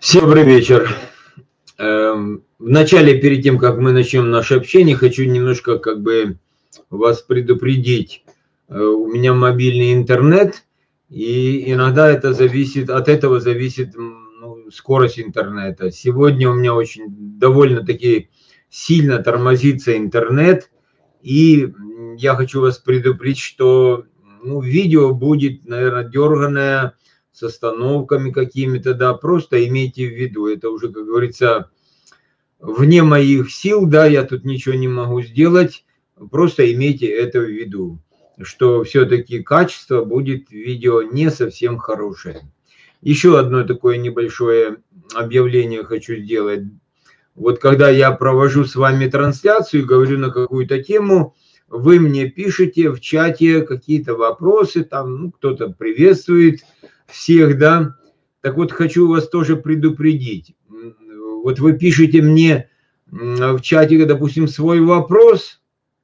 Всем добрый вечер. Вначале, перед тем, как мы начнем наше общение, хочу немножко вас предупредить. У меня мобильный интернет, и иногда от этого зависит скорость интернета. Сегодня у меня довольно-таки сильно тормозится интернет, и я хочу вас предупредить, что видео будет, наверное, дерганое, с остановками какими-то, да, просто имейте в виду, это уже, как говорится, вне моих сил, да, я тут ничего не могу сделать, просто имейте это в виду, что все-таки качество будет видео не совсем хорошее. Еще одно такое небольшое объявление хочу сделать. Вот когда я провожу с вами трансляцию, говорю на какую-то тему, вы мне пишете в чате какие-то вопросы, там, кто-то приветствует всех, да. Так вот, хочу вас тоже предупредить. Вот вы пишете мне в чате, допустим, свой вопрос.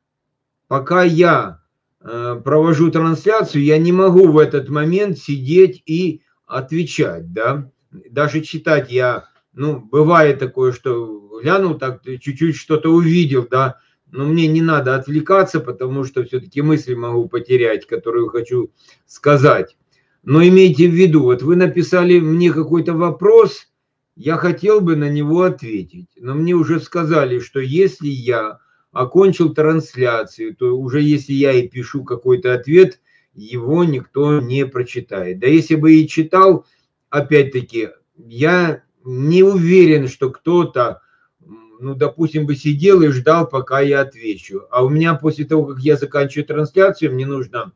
Пока я провожу трансляцию, я не могу в этот момент сидеть и отвечать, да. Даже читать я, бывает такое, что глянул так, чуть-чуть что-то увидел, да. Но мне не надо отвлекаться, потому что все-таки мысли могу потерять, которую хочу сказать. Но имейте в виду, вот вы написали мне какой-то вопрос, я хотел бы на него ответить. Но мне уже сказали, что если я окончил трансляцию, то уже если я и пишу какой-то ответ, его никто не прочитает. Да если бы и читал, опять-таки, я не уверен, что кто-то, допустим, бы сидел и ждал, пока я отвечу. А у меня после того, как я заканчиваю трансляцию, мне нужно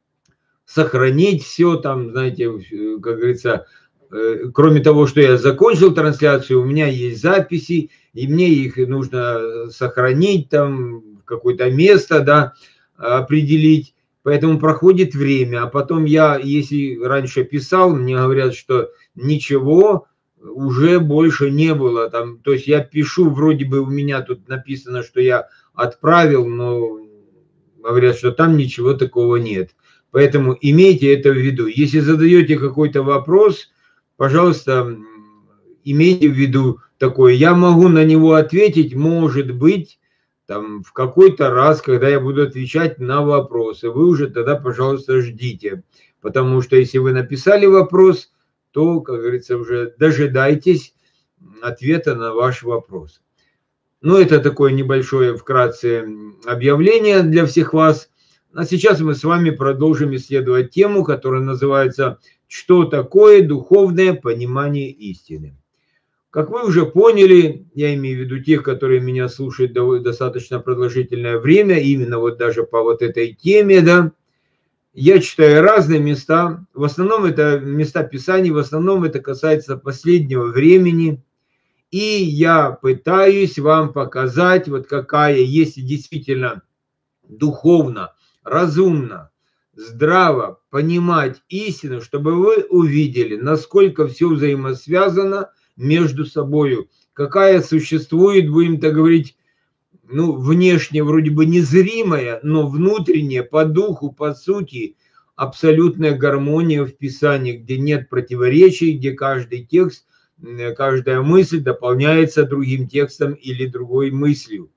сохранить все там, знаете, как говорится, кроме того, что я закончил трансляцию, у меня есть записи, и мне их нужно сохранить там, какое-то место, да, определить. Поэтому проходит время, а потом я, если раньше писал, мне говорят, что ничего уже больше не было. Там, то есть я пишу, вроде бы у меня тут написано, что я отправил, но говорят, что там ничего такого нет. Поэтому имейте это в виду. Если задаете какой-то вопрос, пожалуйста, имейте в виду такое. Я могу на него ответить, может быть, там, в какой-то раз, когда я буду отвечать на вопросы. Вы уже тогда, пожалуйста, ждите. Потому что если вы написали вопрос, то, как говорится, уже дожидайтесь ответа на ваш вопрос. Это такое небольшое вкратце объявление для всех вас. А сейчас мы с вами продолжим исследовать тему, которая называется «Что такое духовное понимание истины?». Как вы уже поняли, я имею в виду тех, которые меня слушают достаточно продолжительное время, именно вот даже по вот этой теме, да, я читаю разные места, в основном это места Писаний, в основном это касается последнего времени, и я пытаюсь вам показать, вот какая, если действительно духовно, разумно, здраво понимать истину, чтобы вы увидели, насколько все взаимосвязано между собой, какая существует, будем так говорить, внешне вроде бы незримая, но внутренняя, по духу, по сути, абсолютная гармония в Писании, где нет противоречий, где каждый текст, каждая мысль дополняется другим текстом или другой мыслью.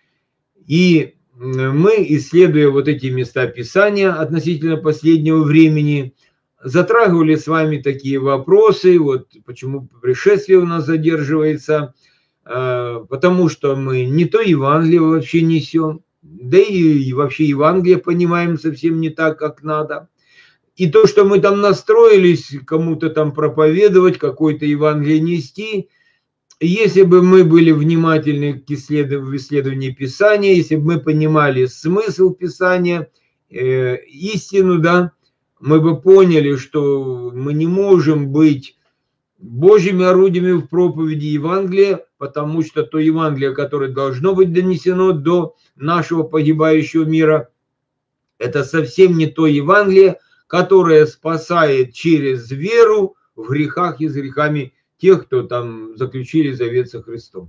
И мы, исследуя вот эти места Писания относительно последнего времени, затрагивали с вами такие вопросы, вот почему пришествие у нас задерживается, потому что мы не то Евангелие вообще несем, да и вообще Евангелие понимаем совсем не так, как надо. И то, что мы там настроились кому-то там проповедовать, какое-то Евангелие нести, если бы мы были внимательны к исследованию Писания, если бы мы понимали смысл Писания, истину, да, мы бы поняли, что мы не можем быть Божьими орудиями в проповеди Евангелия, потому что то Евангелие, которое должно быть донесено до нашего погибающего мира, это совсем не то Евангелие, которое спасает через веру в грехах и с грехами тех, кто там заключили завет со Христом.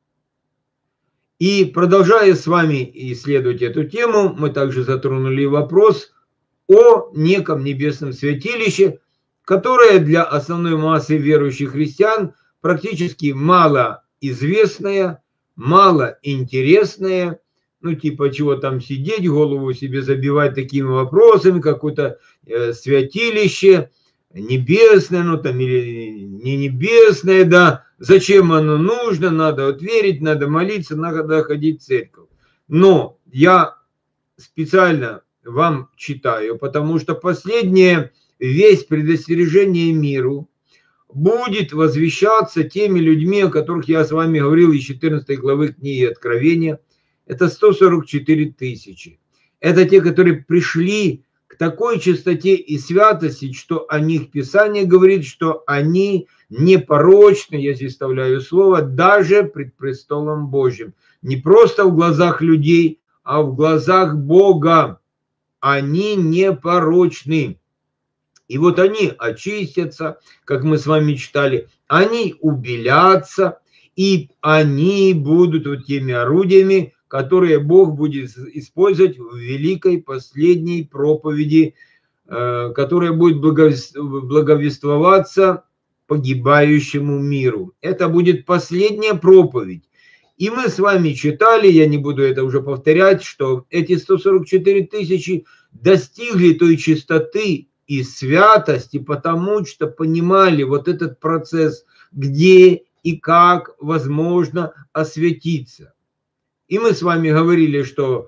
И продолжая с вами исследовать эту тему, мы также затронули вопрос о неком небесном святилище, которое для основной массы верующих христиан практически малоизвестная, малоинтересная, ну типа чего там сидеть, голову себе забивать такими вопросами, какое-то святилище небесное, ну там или не небесное, да, зачем оно нужно, надо вот верить, надо молиться, надо ходить в церковь. Но я специально вам читаю, потому что последняя весть предостережения миру будет возвещаться теми людьми, о которых я с вами говорил из 14 главы книги Откровения. Это 144 тысячи. Это те, которые пришли к такой чистоте и святости, что о них Писание говорит, что они непорочны, я здесь вставляю слово, даже пред престолом Божьим. Не просто в глазах людей, а в глазах Бога. Они непорочны. И вот они очистятся, как мы с вами читали, они убелятся, и они будут вот теми орудиями, которые Бог будет использовать в великой последней проповеди, которая будет благовествоваться погибающему миру. Это будет последняя проповедь. И мы с вами читали, я не буду это уже повторять, что эти 144 тысячи достигли той чистоты и святости, потому что понимали вот этот процесс, где и как возможно освятиться. И мы с вами говорили, что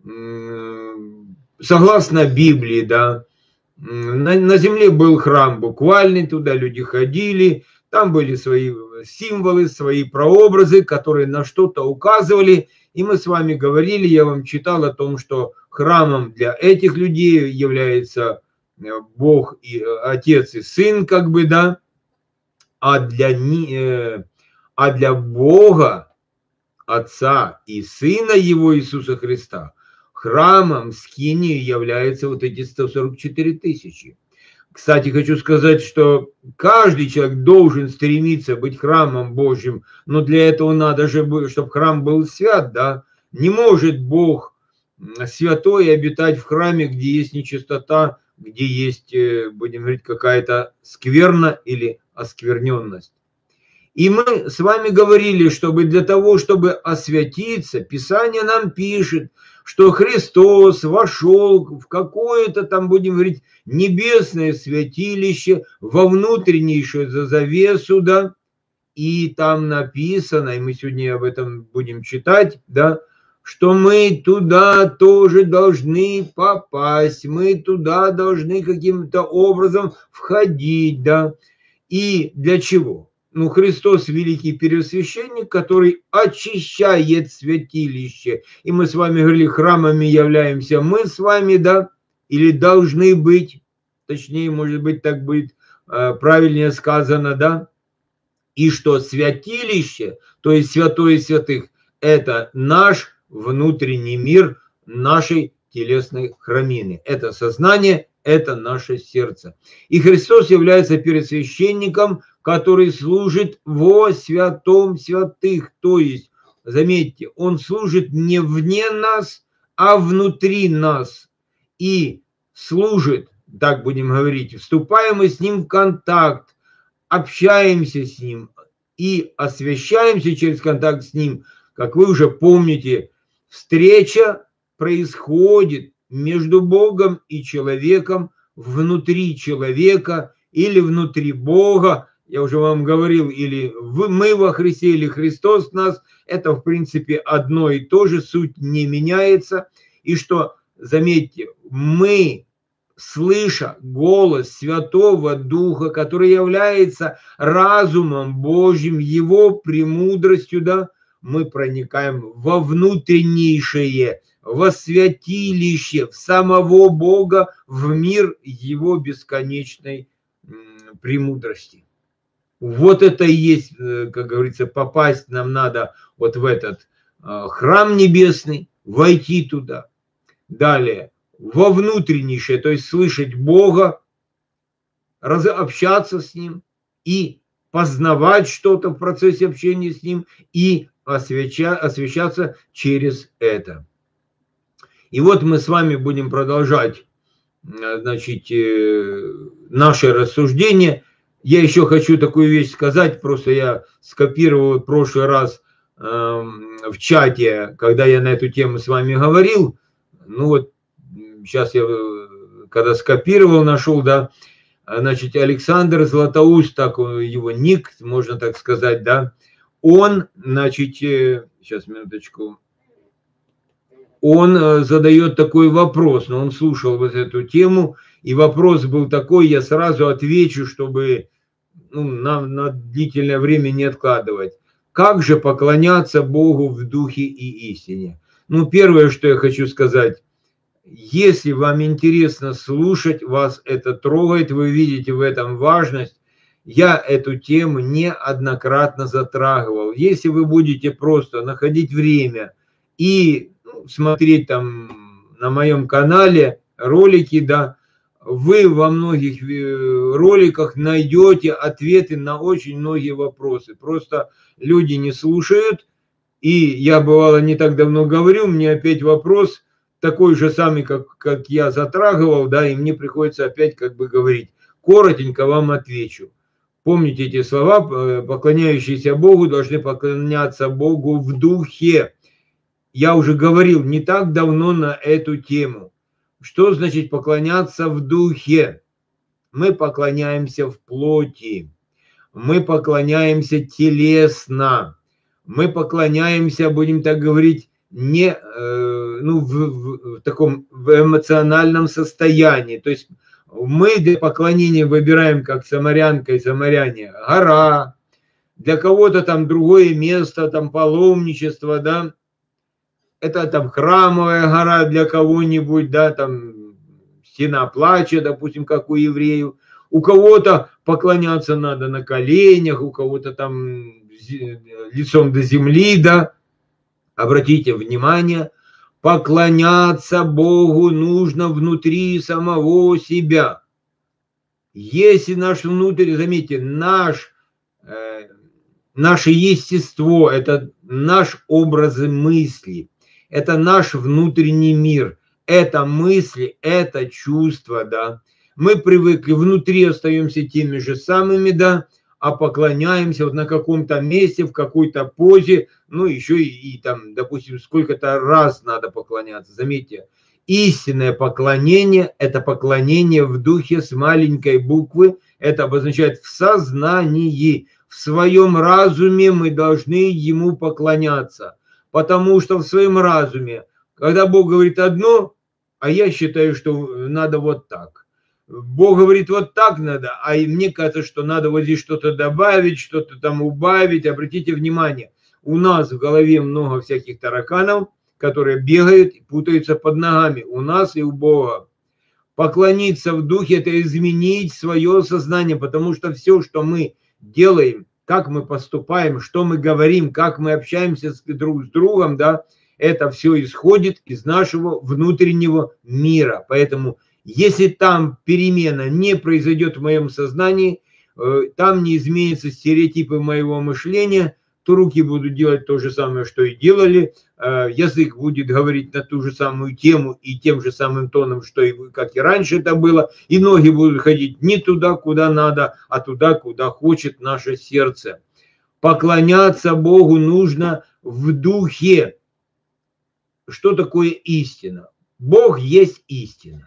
согласно Библии, да, на земле был храм буквальный, туда люди ходили, там были свои символы, свои прообразы, которые на что-то указывали. И мы с вами говорили, я вам читал о том, что храмом для этих людей является Бог и Отец и Сын, как бы, да, а для Бога, Отца и Сына Его Иисуса Христа, храмом, скинией являются вот эти 144 тысячи. Кстати, хочу сказать, что каждый человек должен стремиться быть храмом Божьим, но для этого надо же, чтобы храм был свят, да. Не может Бог святой обитать в храме, где есть нечистота, где есть, будем говорить, какая-то скверна или оскверненность. И мы с вами говорили, чтобы для того, чтобы освятиться, Писание нам пишет, что Христос вошел в какое-то там, будем говорить, небесное святилище, во внутреннейшую завесу, да, и там написано, и мы сегодня об этом будем читать, да, что мы туда тоже должны попасть, мы туда должны каким-то образом входить, да, и для чего? Ну, Христос великий первосвященник, который очищает святилище. И мы с вами говорили, храмами являемся мы с вами, да, или должны быть, точнее, может быть, так будет правильнее сказано, да, и что святилище, то есть святое святых, это наш внутренний мир нашей телесной храмины. Это сознание, это наше сердце. И Христос является первосвященником, который служит во святом святых. То есть, заметьте, он служит не вне нас, а внутри нас. И служит, так будем говорить, вступаем мы с ним в контакт, общаемся с ним и освящаемся через контакт с ним. Как вы уже помните, встреча происходит между Богом и человеком, внутри человека или внутри Бога. Я уже вам говорил, или мы во Христе, или Христос в нас. Это, в принципе, одно и то же, суть не меняется. И что, заметьте, мы, слыша голос Святого Духа, который является разумом Божьим, Его премудростью, да, мы проникаем во внутреннейшее, во святилище, в самого Бога, в мир Его бесконечной премудрости. Вот это и есть, как говорится, попасть нам надо вот в этот храм небесный, войти туда. Далее, во внутреннейшее, то есть слышать Бога, общаться с Ним и познавать что-то в процессе общения с Ним и освящаться через это. И вот мы с вами будем продолжать, значит, наше рассуждение. Я еще хочу такую вещь сказать, просто я скопировал в прошлый раз в чате, когда я на эту тему с вами говорил, ну вот сейчас я, когда скопировал, нашел, да, значит, Александр Златоуст, так его ник, можно так сказать, да, он, значит, сейчас, минуточку, он задает такой вопрос, но он слушал вот эту тему, и вопрос был такой, я сразу отвечу, чтобы на длительное время не откладывать. Как же поклоняться Богу в духе и истине? Ну, первое, что я хочу сказать, если вам интересно слушать, вас это трогает, вы видите в этом важность, я эту тему неоднократно затрагивал. Если вы будете просто находить время и смотреть там на моем канале ролики, да, вы во многих роликах найдете ответы на очень многие вопросы. Просто люди не слушают, и я, бывало, не так давно говорю, мне опять вопрос такой же самый, как я затрагивал, да, и мне приходится опять как бы говорить. Коротенько вам отвечу. Помните эти слова, поклоняющиеся Богу должны поклоняться Богу в духе. Я уже говорил не так давно на эту тему. Что значит поклоняться в духе? Мы поклоняемся в плоти, мы поклоняемся телесно, мы поклоняемся, будем так говорить, не в таком в эмоциональном состоянии. То есть мы для поклонения выбираем, как самарянка и самаряне, гора, для кого-то там другое место, там паломничество, да, это там храмовая гора для кого-нибудь, да, там стена плача, допустим, как у евреев. У кого-то поклоняться надо на коленях, у кого-то там лицом до земли, да. Обратите внимание, поклоняться Богу нужно внутри самого себя. Если наш внутрь, заметьте, наше естество, это наш образ мысли, это наш внутренний мир, это мысли, это чувства, да. Мы привыкли, внутри остаемся теми же самыми, да, а поклоняемся вот на каком-то месте, в какой-то позе, ну, еще и там, допустим, сколько-то раз надо поклоняться. Заметьте, истинное поклонение – это поклонение в духе с маленькой буквы, это обозначает в сознании, в своем разуме мы должны ему поклоняться, потому что в своем разуме, когда Бог говорит одно, а я считаю, что надо вот так. Бог говорит, вот так надо, а мне кажется, что надо вот здесь что-то добавить, что-то там убавить. Обратите внимание, у нас в голове много всяких тараканов, которые бегают и путаются под ногами, у нас и у Бога. Поклониться в духе – это изменить свое сознание, потому что все, что мы делаем, как мы поступаем, что мы говорим, как мы общаемся друг с другом, да, это все исходит из нашего внутреннего мира. Поэтому если там перемена не произойдет в моем сознании, там не изменятся стереотипы моего мышления, то руки будут делать то же самое, что и делали, язык будет говорить на ту же самую тему и тем же самым тоном, что и как и раньше это было, и ноги будут ходить не туда, куда надо, а туда, куда хочет наше сердце. Поклоняться Богу нужно в духе. Что такое истина? Бог есть истина.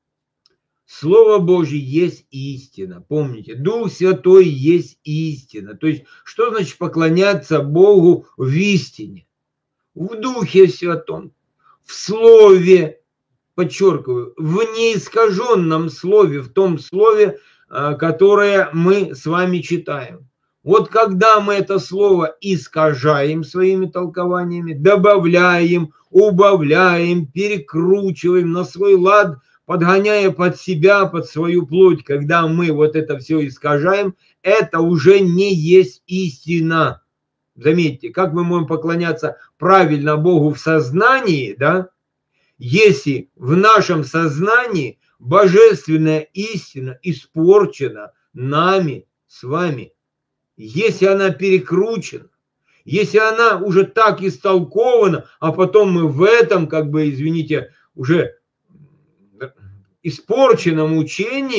Слово Божье есть истина. Помните, Дух Святой есть истина. То есть, что значит поклоняться Богу в истине? В Духе Святом, в Слове, подчеркиваю, в неискаженном Слове, в том Слове, которое мы с вами читаем. Вот когда мы это Слово искажаем своими толкованиями, добавляем, убавляем, перекручиваем на свой лад, подгоняя под себя, под свою плоть, когда мы вот это все искажаем, это уже не есть истина. Заметьте, как мы можем поклоняться правильно Богу в сознании, да, если в нашем сознании божественная истина испорчена нами с вами, если она перекручена, если она уже так истолкована, а потом мы в этом, как бы, извините, уже испорченном учении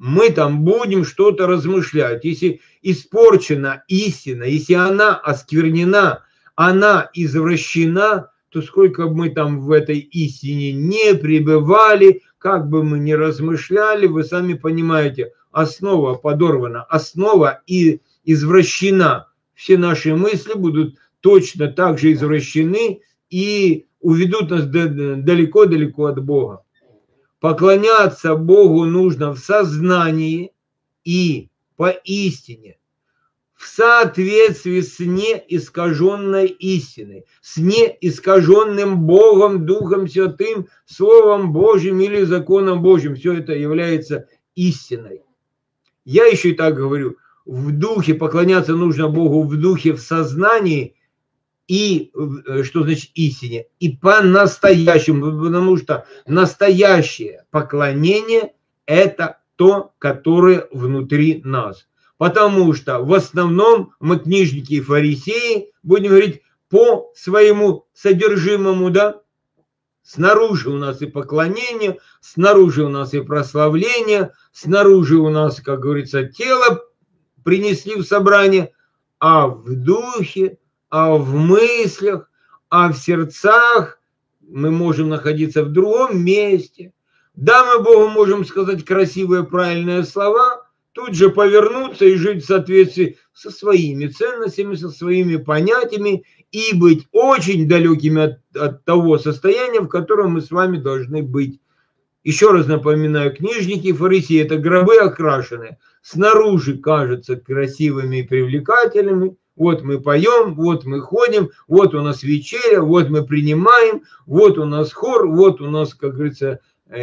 мы там будем что-то размышлять. Если испорчена истина, если она осквернена, она извращена, то сколько бы мы там в этой истине не пребывали, как бы мы ни размышляли, вы сами понимаете, основа подорвана, основа и извращена. Все наши мысли будут точно так же извращены и уведут нас далеко-далеко от Бога. Поклоняться Богу нужно в сознании и поистине, в соответствии с неискаженной истиной, с неискаженным Богом, Духом Святым, Словом Божьим или законом Божьим. Все это является истиной. Я еще и так говорю, в духе, поклоняться нужно Богу в духе, в сознании, и что значит истине, и по-настоящему, потому что настоящее поклонение – это то, которое внутри нас. Потому что в основном мы, книжники и фарисеи, будем говорить по своему содержимому, да, снаружи у нас и поклонение, снаружи у нас и прославление, снаружи у нас, как говорится, тело принесли в собрание, а в духе, а в мыслях, а в сердцах мы можем находиться в другом месте. Да, мы Богу можем сказать красивые, правильные слова, тут же повернуться и жить в соответствии со своими ценностями, со своими понятиями и быть очень далекими от того состояния, в котором мы с вами должны быть. Еще раз напоминаю, книжники и фарисеи – это гробы окрашенные. Снаружи кажутся красивыми и привлекательными. Вот мы поем, вот мы ходим, вот у нас вечеря, вот мы принимаем, вот у нас хор, вот у нас, как говорится,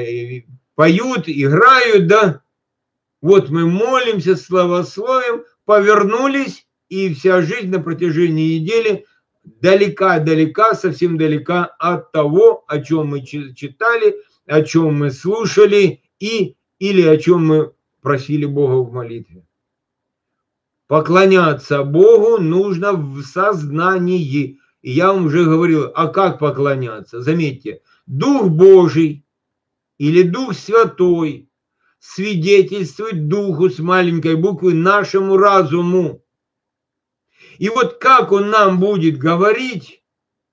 поют, играют, да. Вот мы молимся, славословим, повернулись, и вся жизнь на протяжении недели далека, совсем далека от того, о чем мы читали, о чем мы слушали или о чем мы просили Бога в молитве. Поклоняться Богу нужно в сознании. И я вам уже говорил, а как поклоняться? Заметьте, Дух Божий или Дух Святой свидетельствует Духу с маленькой буквы нашему разуму. И вот как Он нам будет говорить,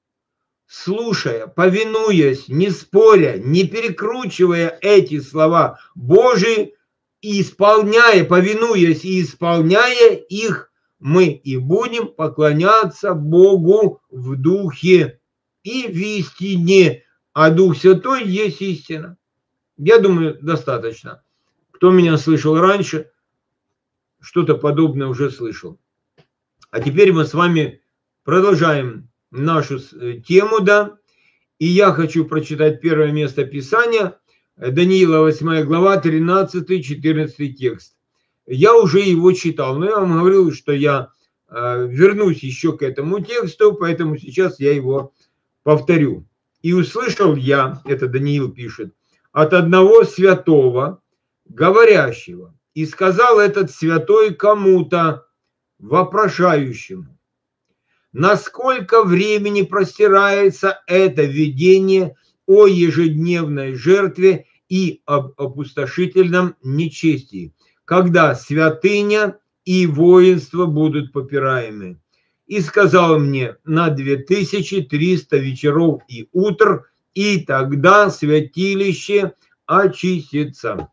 слушая, повинуясь, не споря, не перекручивая эти слова Божии, и исполняя, повинуясь и исполняя их, мы и будем поклоняться Богу в духе и в истине. А Дух Святой есть истина. Я думаю, достаточно. Кто меня слышал раньше, что-то подобное уже слышал. А теперь мы с вами продолжаем нашу тему, да. И я хочу прочитать первое место Писания, Даниила 8 глава, 13-14 текст. Я уже его читал, но я вам говорил, что я вернусь еще к этому тексту, поэтому сейчас я его повторю. «И услышал я», это Даниил пишет, «от одного святого, говорящего, и сказал этот святой кому-то, вопрошающему, насколько времени простирается это видение о ежедневной жертве и об опустошительном нечестии, когда святыня и воинство будут попираемы. И сказал мне на 2300 вечеров и утр, и тогда святилище очистится».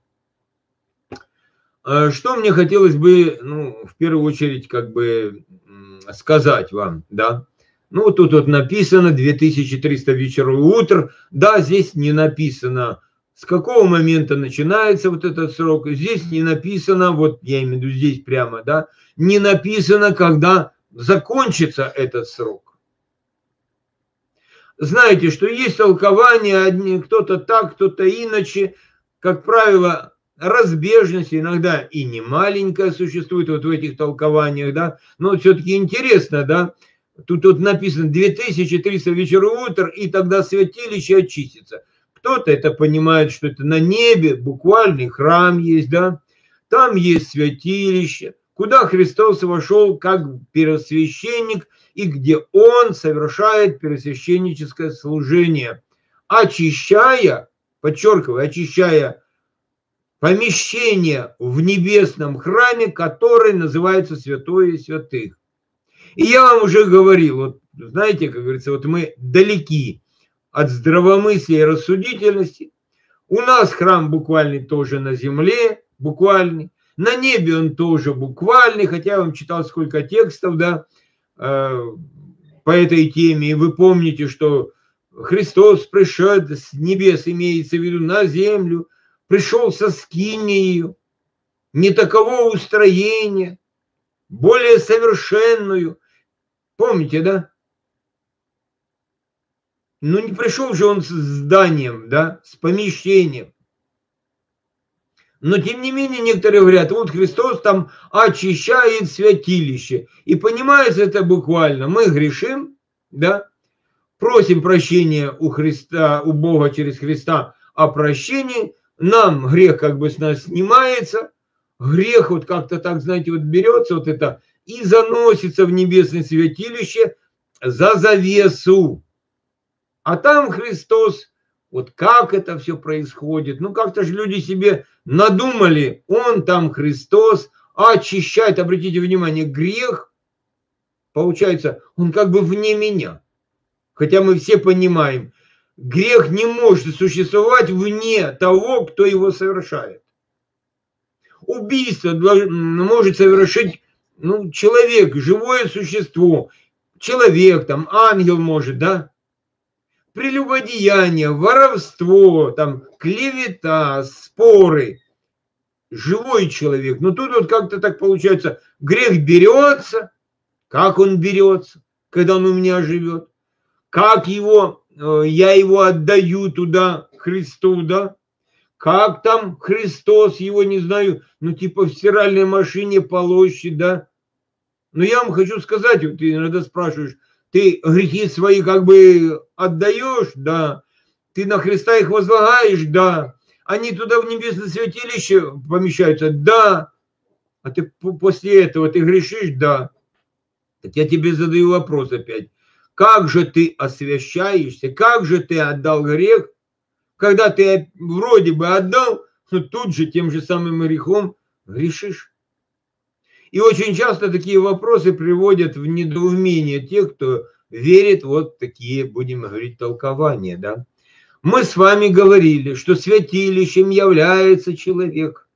Что мне хотелось бы, в первую очередь, сказать вам, да. Тут вот написано 2300 вечеров и утр. Да, здесь не написано, с какого момента начинается вот этот срок. Здесь не написано, вот я имею в виду здесь прямо, да, не написано, когда закончится этот срок. Знаете, что есть толкования, кто-то так, кто-то иначе, как правило, разбежность иногда и не маленькая существует вот в этих толкованиях, да, но все-таки интересно, да, тут вот написано 2300 вечеров и утр, и тогда святилище очистится. Кто-то это понимает, что это на небе, буквальный храм есть, да, там есть святилище, куда Христос вошел как первосвященник, и где Он совершает первосвященническое служение, очищая, подчеркиваю, очищая помещение в небесном храме, который называется Святое Святых. И я вам уже говорил, вот знаете, как говорится, вот мы далеки от здравомыслия и рассудительности. У нас храм буквальный тоже на земле, буквальный. На небе он тоже буквальный, хотя я вам читал сколько текстов, да, по этой теме. И вы помните, что Христос пришел с небес, имеется в виду, на землю, пришел со скинией, не такового устроения, более совершенную. Помните, да? Ну, не пришел же он с зданием, да, с помещением. Но, тем не менее, некоторые говорят, вот Христос там очищает святилище. И понимается это буквально. Мы грешим, да, просим прощения у Христа, у Бога через Христа о прощении. Нам грех как бы с нас снимается. Грех вот как-то так, знаете, вот берется вот это и заносится в небесное святилище за завесу. А там Христос, вот как это все происходит, ну как-то же люди себе надумали, он там Христос очищает, обратите внимание, грех, получается, он как бы вне меня. Хотя мы все понимаем, грех не может существовать вне того, кто его совершает. Убийство может совершить человек, живое существо, человек, там, ангел может, да? Прелюбодеяние, воровство, там, клевета, споры. Живой человек. Но тут вот как-то так получается, грех берется. Как он берется, когда он у меня живет? Как я его отдаю туда, Христу, да? Как там Христос его, не знаю, типа в стиральной машине полощет, да? Но я вам хочу сказать, вот ты иногда спрашиваешь, ты грехи свои как бы отдаешь, да, ты на Христа их возлагаешь, да, они туда в небесное святилище помещаются, да, а ты после этого ты грешишь, да. Так я тебе задаю вопрос опять, как же ты освящаешься, как же ты отдал грех, когда ты вроде бы отдал, но тут же тем же самым грехом грешишь. И очень часто такие вопросы приводят в недоумение тех, кто верит вот такие, будем говорить, толкования. Да? Мы с вами говорили, что святилищем является человек.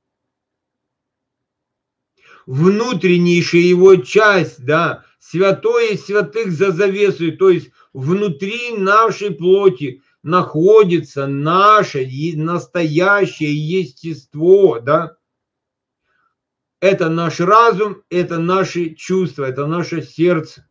Внутреннейшая его часть, да, святое святых за завесой, то есть внутри нашей плоти находится наше настоящее естество, да. Это наш разум, это наши чувства, это наше сердце.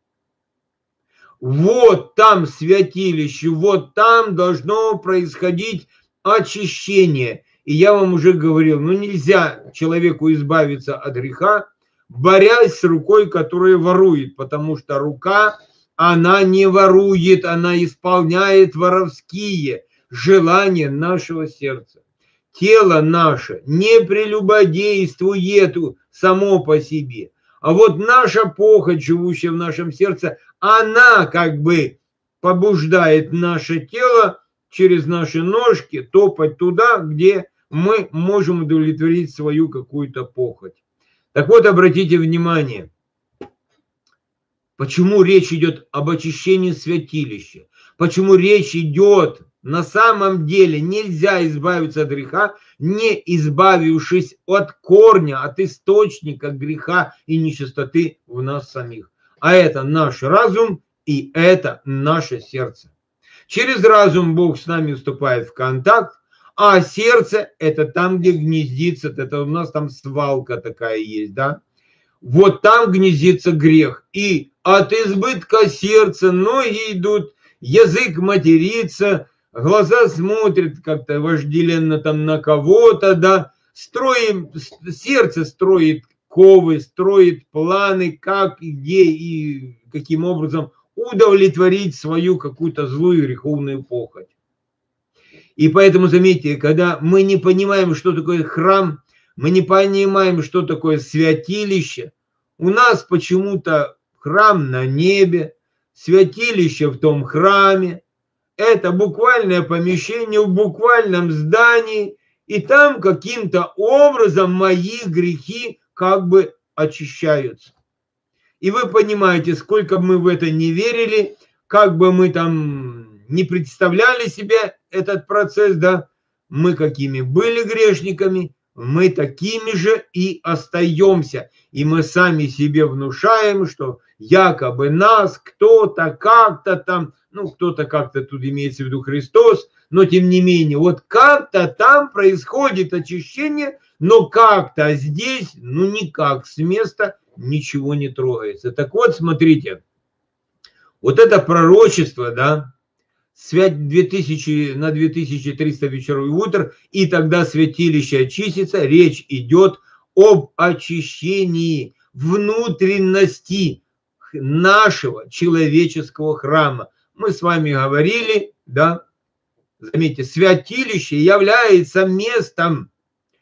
Вот там святилище, вот там должно происходить очищение. И я вам уже говорил, нельзя человеку избавиться от греха, борясь с рукой, которая ворует, потому что рука, она не ворует, она исполняет воровские желания нашего сердца. Тело наше не прелюбодействует само по себе. А вот наша похоть, живущая в нашем сердце, она как бы побуждает наше тело через наши ножки топать туда, где мы можем удовлетворить свою какую-то похоть. Так вот, обратите внимание, почему речь идет об очищении святилища, почему речь идет. На самом деле нельзя избавиться от греха, не избавившись от корня, от источника греха и нечистоты в нас самих. А это наш разум и это наше сердце. Через разум Бог с нами вступает в контакт, а сердце это там, где гнездится, это у нас там свалка такая есть, да? Вот там гнездится грех. И от избытка сердца ноги идут, язык матерится, глаза смотрят как-то вожделенно там на кого-то, да, сердце строит ковы, строит планы, как, где и каким образом удовлетворить свою какую-то злую греховную похоть. И поэтому, заметьте, когда мы не понимаем, что такое храм, мы не понимаем, что такое святилище, у нас почему-то храм на небе, святилище в том храме, это буквальное помещение в буквальном здании, и там каким-то образом мои грехи как бы очищаются. И вы понимаете, сколько мы в это не верили, как бы мы там не представляли себе этот процесс, да, мы какими были грешниками, мы такими же и остаемся. И мы сами себе внушаем, что якобы нас кто-то как-то там, ну, кто-то как-то тут имеется в виду Христос, но тем не менее, вот как-то там происходит очищение, но как-то здесь, ну, никак с места ничего не трогается. Так вот, смотрите, вот это пророчество, да, свять 2000, на 2300 вечеров и утр, и тогда святилище очистится, речь идет об очищении внутренности нашего человеческого храма. Мы с вами говорили, да, заметьте, святилище является местом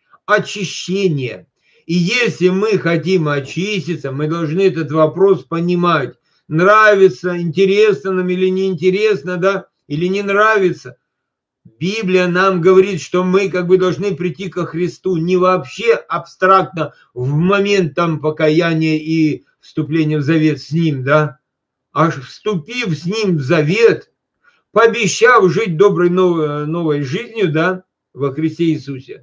очищения. И если мы хотим очиститься, мы должны этот вопрос понимать. Нравится, интересно нам или не интересно, да, или не нравится. Библия нам говорит, что мы как бы должны прийти ко Христу не вообще абстрактно в момент там покаяния и вступления в завет с Ним, да, а вступив с Ним в завет, пообещав жить доброй новой жизнью, да, во Христе Иисусе,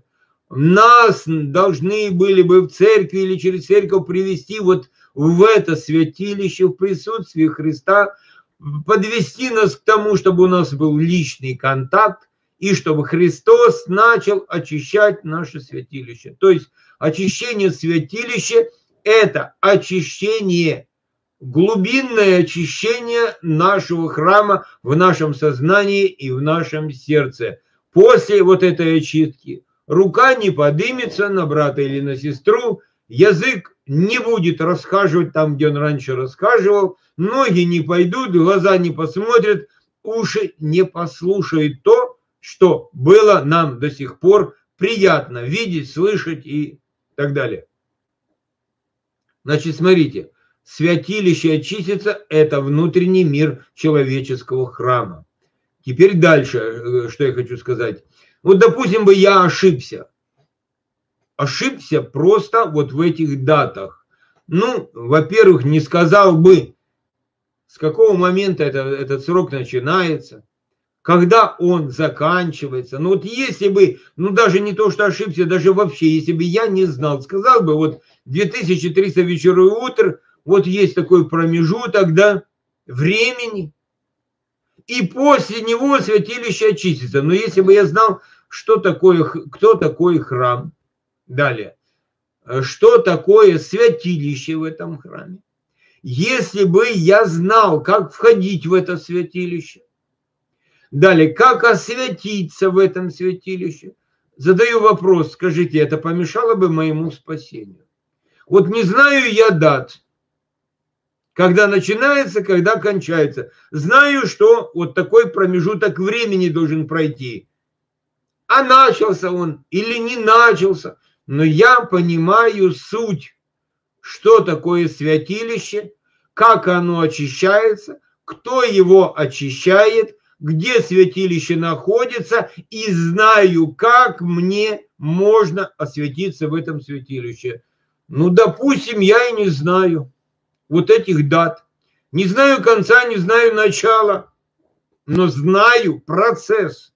нас должны были бы в церкви или через церковь привести вот в это святилище, в присутствии Христа, подвести нас к тому, чтобы у нас был личный контакт, и чтобы Христос начал очищать наше святилище. То есть очищение святилища – это очищение, глубинное очищение нашего храма в нашем сознании и в нашем сердце. После вот этой очистки рука не поднимется на брата или на сестру, язык не будет расхаживать там, где он раньше расхаживал, ноги не пойдут, глаза не посмотрят, уши не послушают то, что было нам до сих пор приятно видеть, слышать и так далее. Значит, смотрите, святилище очистится – это внутренний мир человеческого храма. Теперь дальше, что я хочу сказать. Вот, допустим, бы я ошибся. Ошибся просто вот в этих датах. Ну, во-первых, не сказал бы, с какого момента этот срок начинается, когда он заканчивается. Ну, вот если бы, ну, даже не то, что ошибся, даже вообще, если бы я не знал, сказал бы, вот 2300 вечеров и утр, вот есть такой промежуток, да, времени, и после него святилище очистится. Но если бы я знал, что такое, кто такой храм, далее, что такое святилище в этом храме, если бы я знал, как входить в это святилище, далее, как освятиться в этом святилище, задаю вопрос, скажите, это помешало бы моему спасению? Вот не знаю я дат, когда начинается, когда кончается. Знаю, что вот такой промежуток времени должен пройти. А начался он или не начался. Но я понимаю суть, что такое святилище, как оно очищается, кто его очищает, где святилище находится, и знаю, как мне можно освятиться в этом святилище. Ну, допустим, я и не знаю вот этих дат. Не знаю конца, не знаю начала, но знаю процесс.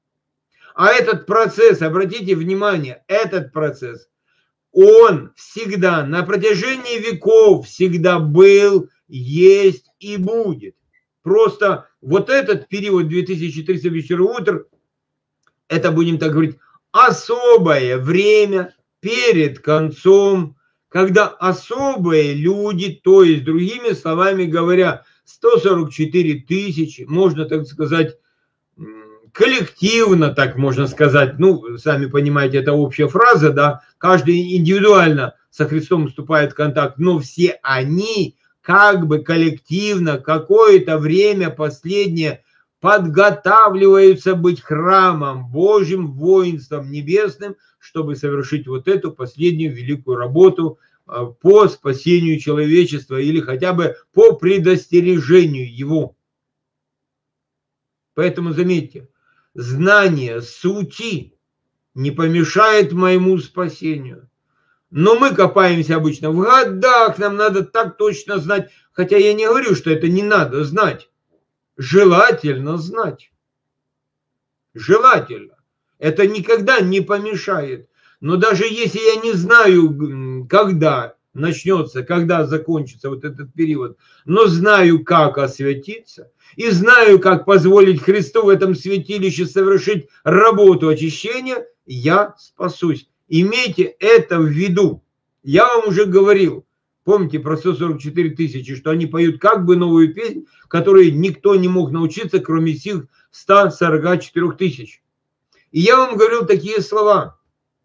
А этот процесс, обратите внимание, этот процесс, он всегда, на протяжении веков всегда был, есть и будет. Просто вот этот период 2300 вечеров и утр, это, будем так говорить, особое время перед концом, когда особые люди, то есть, другими словами говоря, 144 тысячи, можно так сказать, коллективно, так можно сказать, ну, сами понимаете, это общая фраза, да, каждый индивидуально со Христом вступает в контакт, но все они как бы коллективно какое-то время последнее подготавливаются быть храмом Божьим, воинством небесным, чтобы совершить вот эту последнюю великую работу по спасению человечества или хотя бы по предостережению его. Поэтому заметьте, знание сути не помешает моему спасению. Но мы копаемся обычно в годах, нам надо так точно знать, хотя я не говорю, что это не надо знать. Желательно знать. Желательно. Это никогда не помешает. Но даже если я не знаю, когда начнется, когда закончится вот этот период, но знаю, как освятиться, и знаю, как позволить Христу в этом святилище совершить работу очищения, я спасусь. Имейте это в виду. Я вам уже говорил, помните про 144 тысячи, что они поют как бы новую песнь, которой никто не мог научиться, кроме сих 144 тысяч. И я вам говорил такие слова.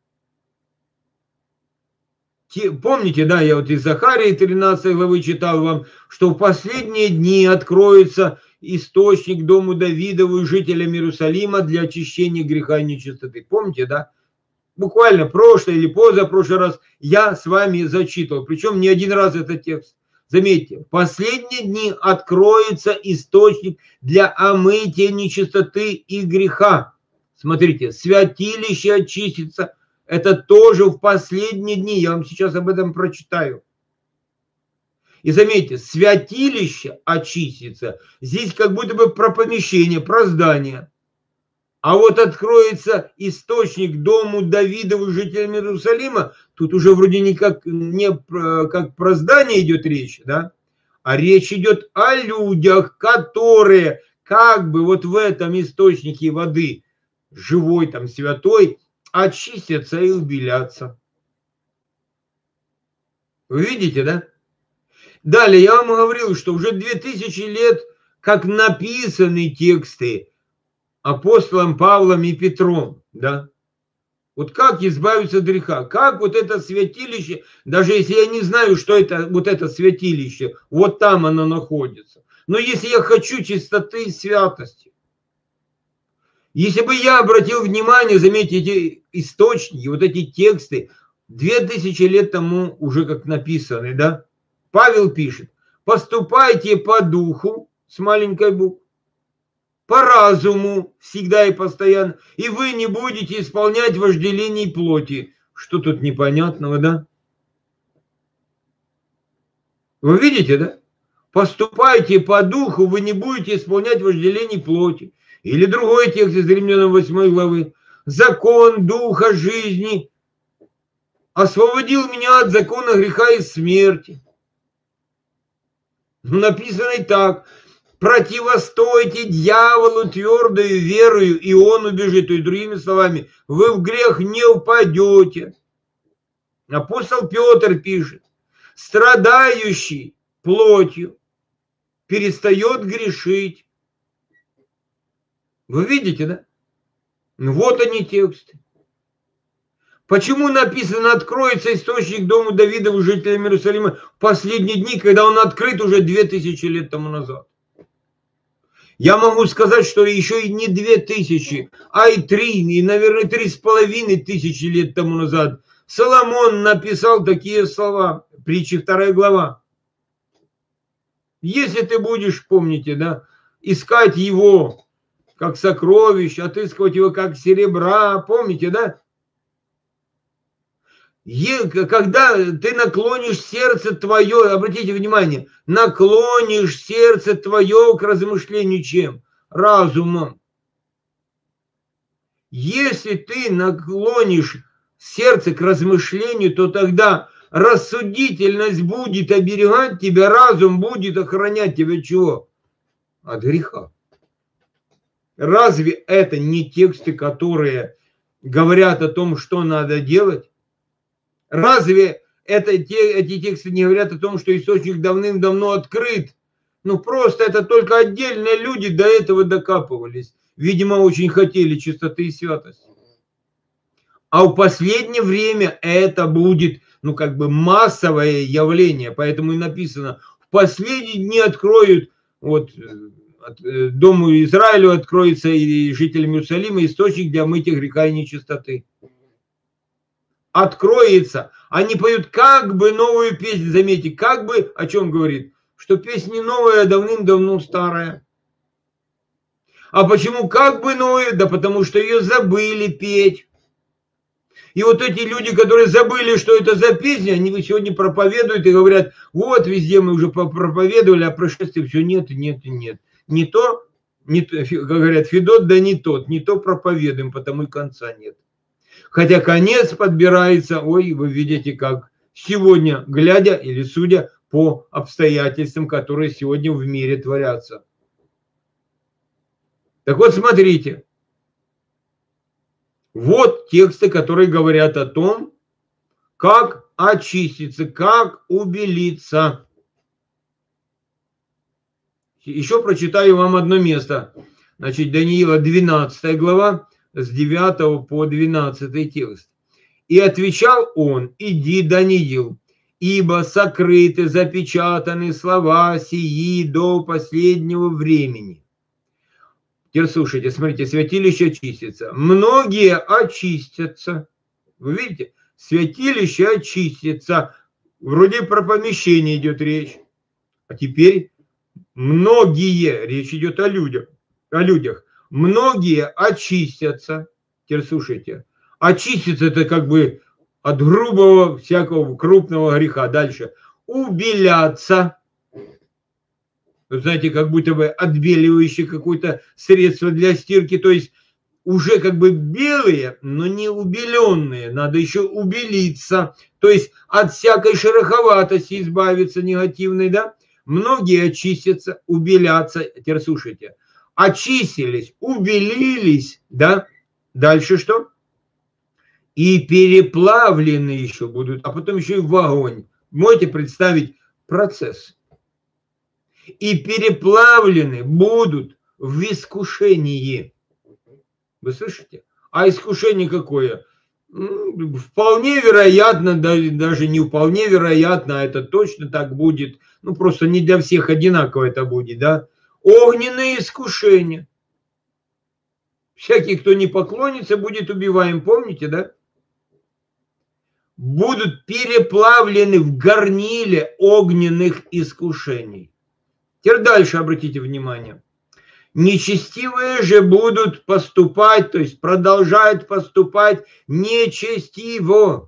Помните, да, я вот из Захарии 13 главы читал вам, что в последние дни откроется источник дому Давидову и жителям Иерусалима для очищения греха и нечистоты. Помните, да? Буквально прошлый или позапрошлый раз я с вами зачитывал, причем не один раз этот текст. Заметьте, в последние дни откроется источник для омытия нечистоты и греха. Смотрите, святилище очистится. Это тоже в последние дни. Я вам сейчас об этом прочитаю. И заметьте, святилище очистится. Здесь как будто бы про помещение, про здание. А вот откроется источник дому Давидову жителям Иерусалима. Тут уже вроде не как про здание идет речь, да? А речь идет о людях, которые как бы вот в этом источнике воды, живой там, святой, очистятся и убелятся. Вы видите, да? Далее я вам говорил, что уже 2000 лет, как написаны тексты апостолом Павлом и Петром, да? Вот как избавиться от греха, как вот это святилище, даже если я не знаю, что это вот это святилище, вот там оно находится. Но если я хочу чистоты и святости, если бы я обратил внимание, заметьте, эти источники, вот эти тексты, 2000 лет тому уже как написаны, да? Павел пишет: поступайте по духу, с маленькой буквы, по разуму, всегда и постоянно, и вы не будете исполнять вожделений плоти. Что тут непонятного, да? Вы видите, да? Поступайте по духу, вы не будете исполнять вожделений плоти. Или другой текст из Римлянам 8 главы. Закон духа жизни освободил меня от закона греха и смерти. Написано и так: противостойте дьяволу твердою верою, и он убежит. То есть, другими словами, вы в грех не упадете. Апостол Петр пишет: страдающий плотью перестает грешить. Вы видите, да? Вот они тексты. Почему написано: откроется источник дому Давидову жителям Иерусалима в последние дни, когда он открыт уже 2000 лет тому назад? Я могу сказать, что еще и не 2000, а и 3, и, наверное, 3500 лет тому назад Соломон написал такие слова, притчи 2 глава. Если ты будешь, помните, да, искать его как сокровище, отыскивать его как серебра, помните, да? Когда ты наклонишь сердце твое, обратите внимание, наклонишь сердце твое к размышлению чем? Разумом. Если ты наклонишь сердце к размышлению, то тогда рассудительность будет оберегать тебя, разум будет охранять тебя чего? От греха. Разве это не тексты, которые говорят о том, что надо делать? Разве эти тексты не говорят о том, что источник давным-давно открыт? Ну, просто это только отдельные люди до этого докапывались. Видимо, очень хотели чистоты и святости. А в последнее время это будет, ну, как бы массовое явление. Поэтому и написано: в последние дни откроют, вот, дому Израилю откроется и жителям Иерусалима источник для мытья греха и нечистоты. Откроется. Они поют как бы новую песню. Заметьте, как бы о чем говорит? Что песня не новая, а давным-давно старая. А почему как бы новая? Да потому что ее забыли петь. И вот эти люди, которые забыли, что это за песни, они сегодня проповедуют и говорят, вот везде мы уже проповедовали, а пришествия все нет и нет и нет. Не то, как говорят, Федот, да не тот, не то проповедуем, потому и конца нет. Хотя конец подбирается, ой, вы видите, как сегодня, глядя или судя по обстоятельствам, которые сегодня в мире творятся. Так вот, смотрите. Вот тексты, которые говорят о том, как очиститься, как убелиться. Еще прочитаю вам одно место. Значит, Даниила 12 глава, с 9 по 12 текст. «И отвечал он, иди, Даниил, ибо сокрыты, запечатаны слова сии до последнего времени». Теперь слушайте, смотрите, святилище очистится. Многие очистятся. Вы видите? Святилище очистится. Вроде про помещение идет речь. А теперь многие, речь идет о людях. Многие очистятся. Теперь слушайте. Очиститься это как бы от грубого всякого крупного греха. Дальше. Убелятся. Вы знаете, как будто бы отбеливающее какое-то средство для стирки, то есть уже как бы белые, но не убеленные, надо еще убелиться, то есть от всякой шероховатости избавиться негативной, да? Многие очистятся, убелятся, теперь слушайте, очистились, убелились, да? Дальше что? И переплавлены еще будут, а потом еще и в огонь. Можете представить процесс? И переплавлены будут в искушении. Вы слышите? А искушение какое? Вполне вероятно, даже не вполне вероятно, а это точно так будет. Ну, просто не для всех одинаково это будет, да? Огненные искушения. Всякий, кто не поклонится, будет убиваем, помните, да? Будут переплавлены в горниле огненных искушений. Теперь дальше обратите внимание. Нечестивые же будут поступать, то есть продолжают поступать нечестиво.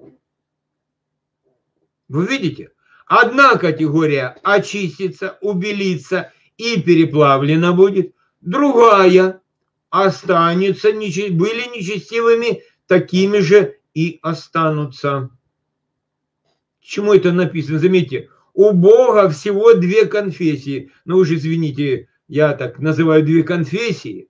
Вы видите? Одна категория очистится, убелится и переплавлена будет. Другая останется, были нечестивыми, такими же и останутся. К чему это написано? Заметьте. У Бога всего две конфессии. Ну уж извините, я так называю две конфессии.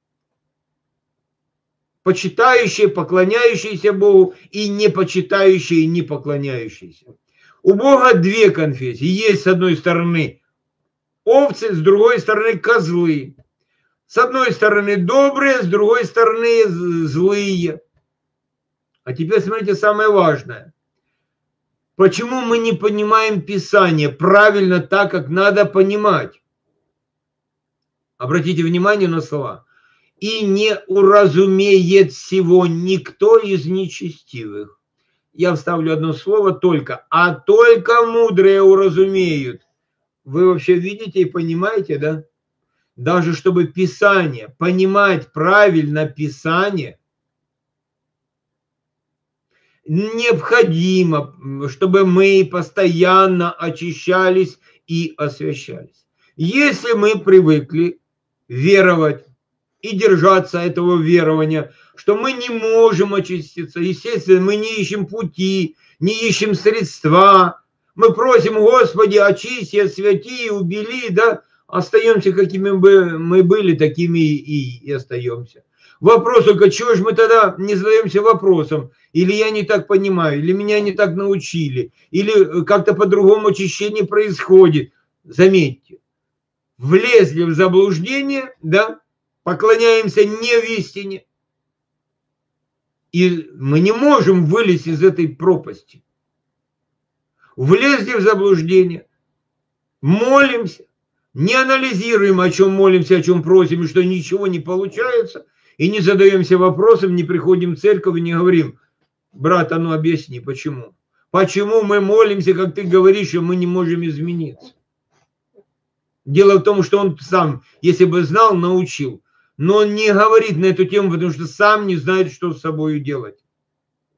Почитающие, поклоняющиеся Богу и не почитающие, и не поклоняющиеся. У Бога две конфессии. Есть с одной стороны овцы, с другой стороны козлы. С одной стороны добрые, с другой стороны злые. А теперь смотрите самое важное. Почему мы не понимаем Писание правильно так, как надо понимать? Обратите внимание на слова. И не уразумеет всего никто из нечестивых. Я вставлю одно слово только. А только мудрые уразумеют. Вы вообще видите и понимаете, да? Даже чтобы Писание, понимать правильно Писание, необходимо, чтобы мы постоянно очищались и освящались. Если мы привыкли веровать и держаться этого верования, что мы не можем очиститься, естественно, мы не ищем пути, не ищем средства, мы просим, Господи, очисти, освяти, убели, да, остаемся, какими бы мы были, такими и остаемся. Вопрос только, чего же мы тогда не задаемся вопросом? Или я не так понимаю, или меня не так научили, или как-то по-другому очищение происходит. Заметьте, влезли в заблуждение, да, поклоняемся не в истине, и мы не можем вылезть из этой пропасти. Влезли в заблуждение, молимся, не анализируем, о чем молимся, о чем просим, и что ничего не получается, и не задаемся вопросом, не приходим в церковь и не говорим, брат, а ну объясни, почему? Почему мы молимся, как ты говоришь, и мы не можем измениться? Дело в том, что он сам, если бы знал, научил. Но он не говорит на эту тему, потому что сам не знает, что с собой делать.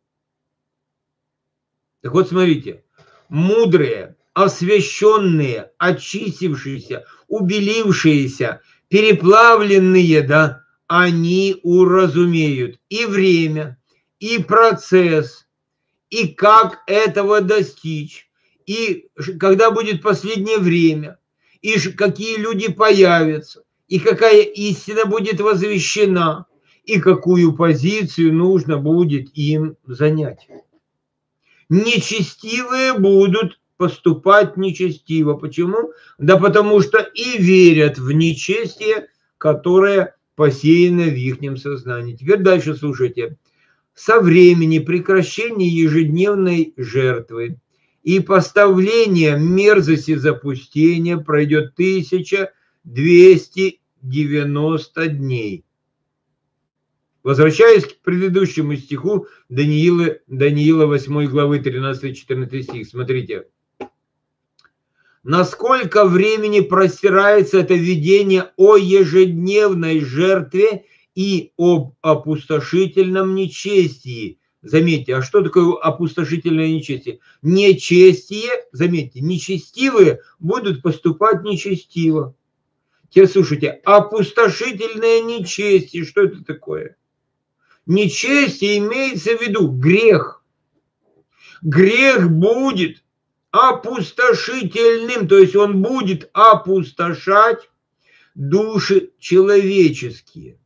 Так вот, смотрите, мудрые, освященные, очистившиеся, убелившиеся, переплавленные, да, они уразумеют и время, и процесс, и как этого достичь, и когда будет последнее время, и какие люди появятся, и какая истина будет возвещена, и какую позицию нужно будет им занять. Нечестивые будут поступать нечестиво. Почему? Да потому что и верят в нечестие, которое посеяно в их сознании. Теперь дальше слушайте. Со времени прекращения ежедневной жертвы и поставления мерзости запустения пройдет 1290 дней. Возвращаясь к предыдущему стиху Даниила 8 главы 13-14 стих, смотрите. Насколько времени простирается это видение о ежедневной жертве и об опустошительном нечестии. Заметьте, а что такое опустошительное нечестие? Нечестие, заметьте, нечестивые будут поступать нечестиво. Теперь слушайте, опустошительное нечестие, что это такое? Нечестие имеется в виду грех. Грех будет опустошительным, то есть он будет опустошать души человеческие.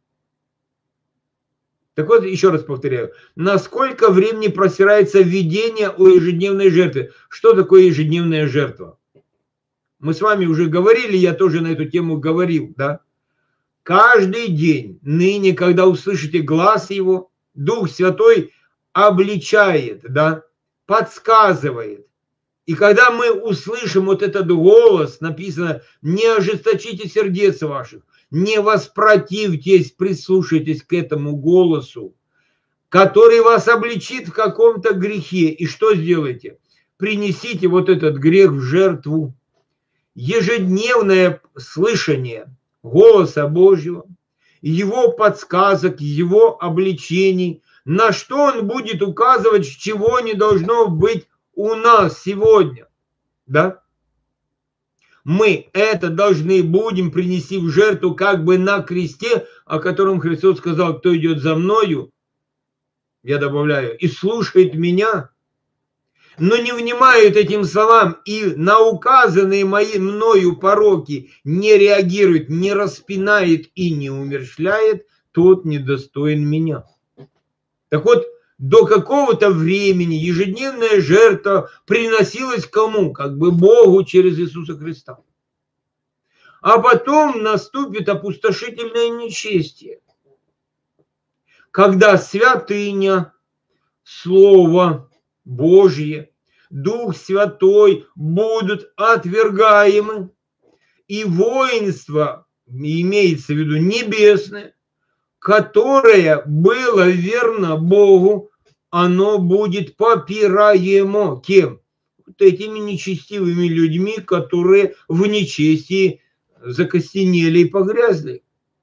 Так вот, еще раз повторяю, насколько времени простирается видение о ежедневной жертве? Что такое ежедневная жертва? Мы с вами уже говорили, я тоже на эту тему говорил, да? Каждый день, ныне, когда услышите глас Его, Дух Святой обличает, да, подсказывает. И когда мы услышим вот этот голос, написано, не ожесточите сердец ваших, не воспротивьтесь, прислушайтесь к этому голосу, который вас обличит в каком-то грехе. И что сделайте? Принесите вот этот грех в жертву. Ежедневное слышание голоса Божьего, его подсказок, его обличений, на что он будет указывать, чего не должно быть у нас сегодня. Да? Мы это должны будем принести в жертву как бы на кресте, о котором Христос сказал, кто идет за мною, я добавляю, и слушает меня, но не внимает этим словам и на указанные мною пороки не реагирует, не распинает и не умерщвляет, тот недостоин меня. Так вот, до какого-то времени ежедневная жертва приносилась кому? Как бы Богу через Иисуса Христа. А потом наступит опустошительное нечестие, когда святыня, Слово Божье, Дух Святой будут отвергаемы, и воинство, имеется в виду небесное, которое было верно Богу, оно будет попираемо кем? Вот этими нечестивыми людьми, которые в нечестии закостенели и погрязли.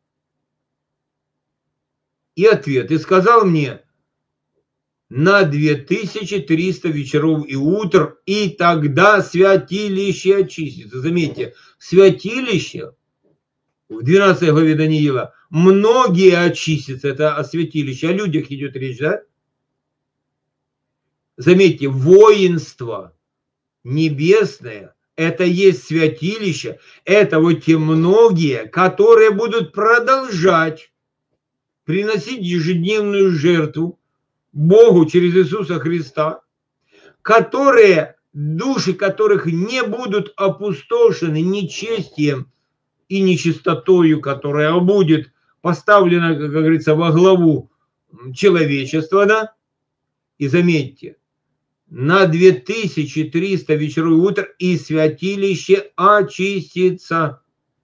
И ответ, и сказал мне, на 2300 вечеров и утр, и тогда святилище очистится. Заметьте, святилище в 12 главе Даниила, многие очистятся, это о святилище, о людях идет речь, да? Заметьте, воинство небесное, это есть святилище, это вот те многие, которые будут продолжать приносить ежедневную жертву Богу через Иисуса Христа, души которых не будут опустошены нечестием и нечистотою, которая будет поставлена, как говорится, во главу человечества, да? И заметьте, на 2300 вечеров и утр и святилище очистится.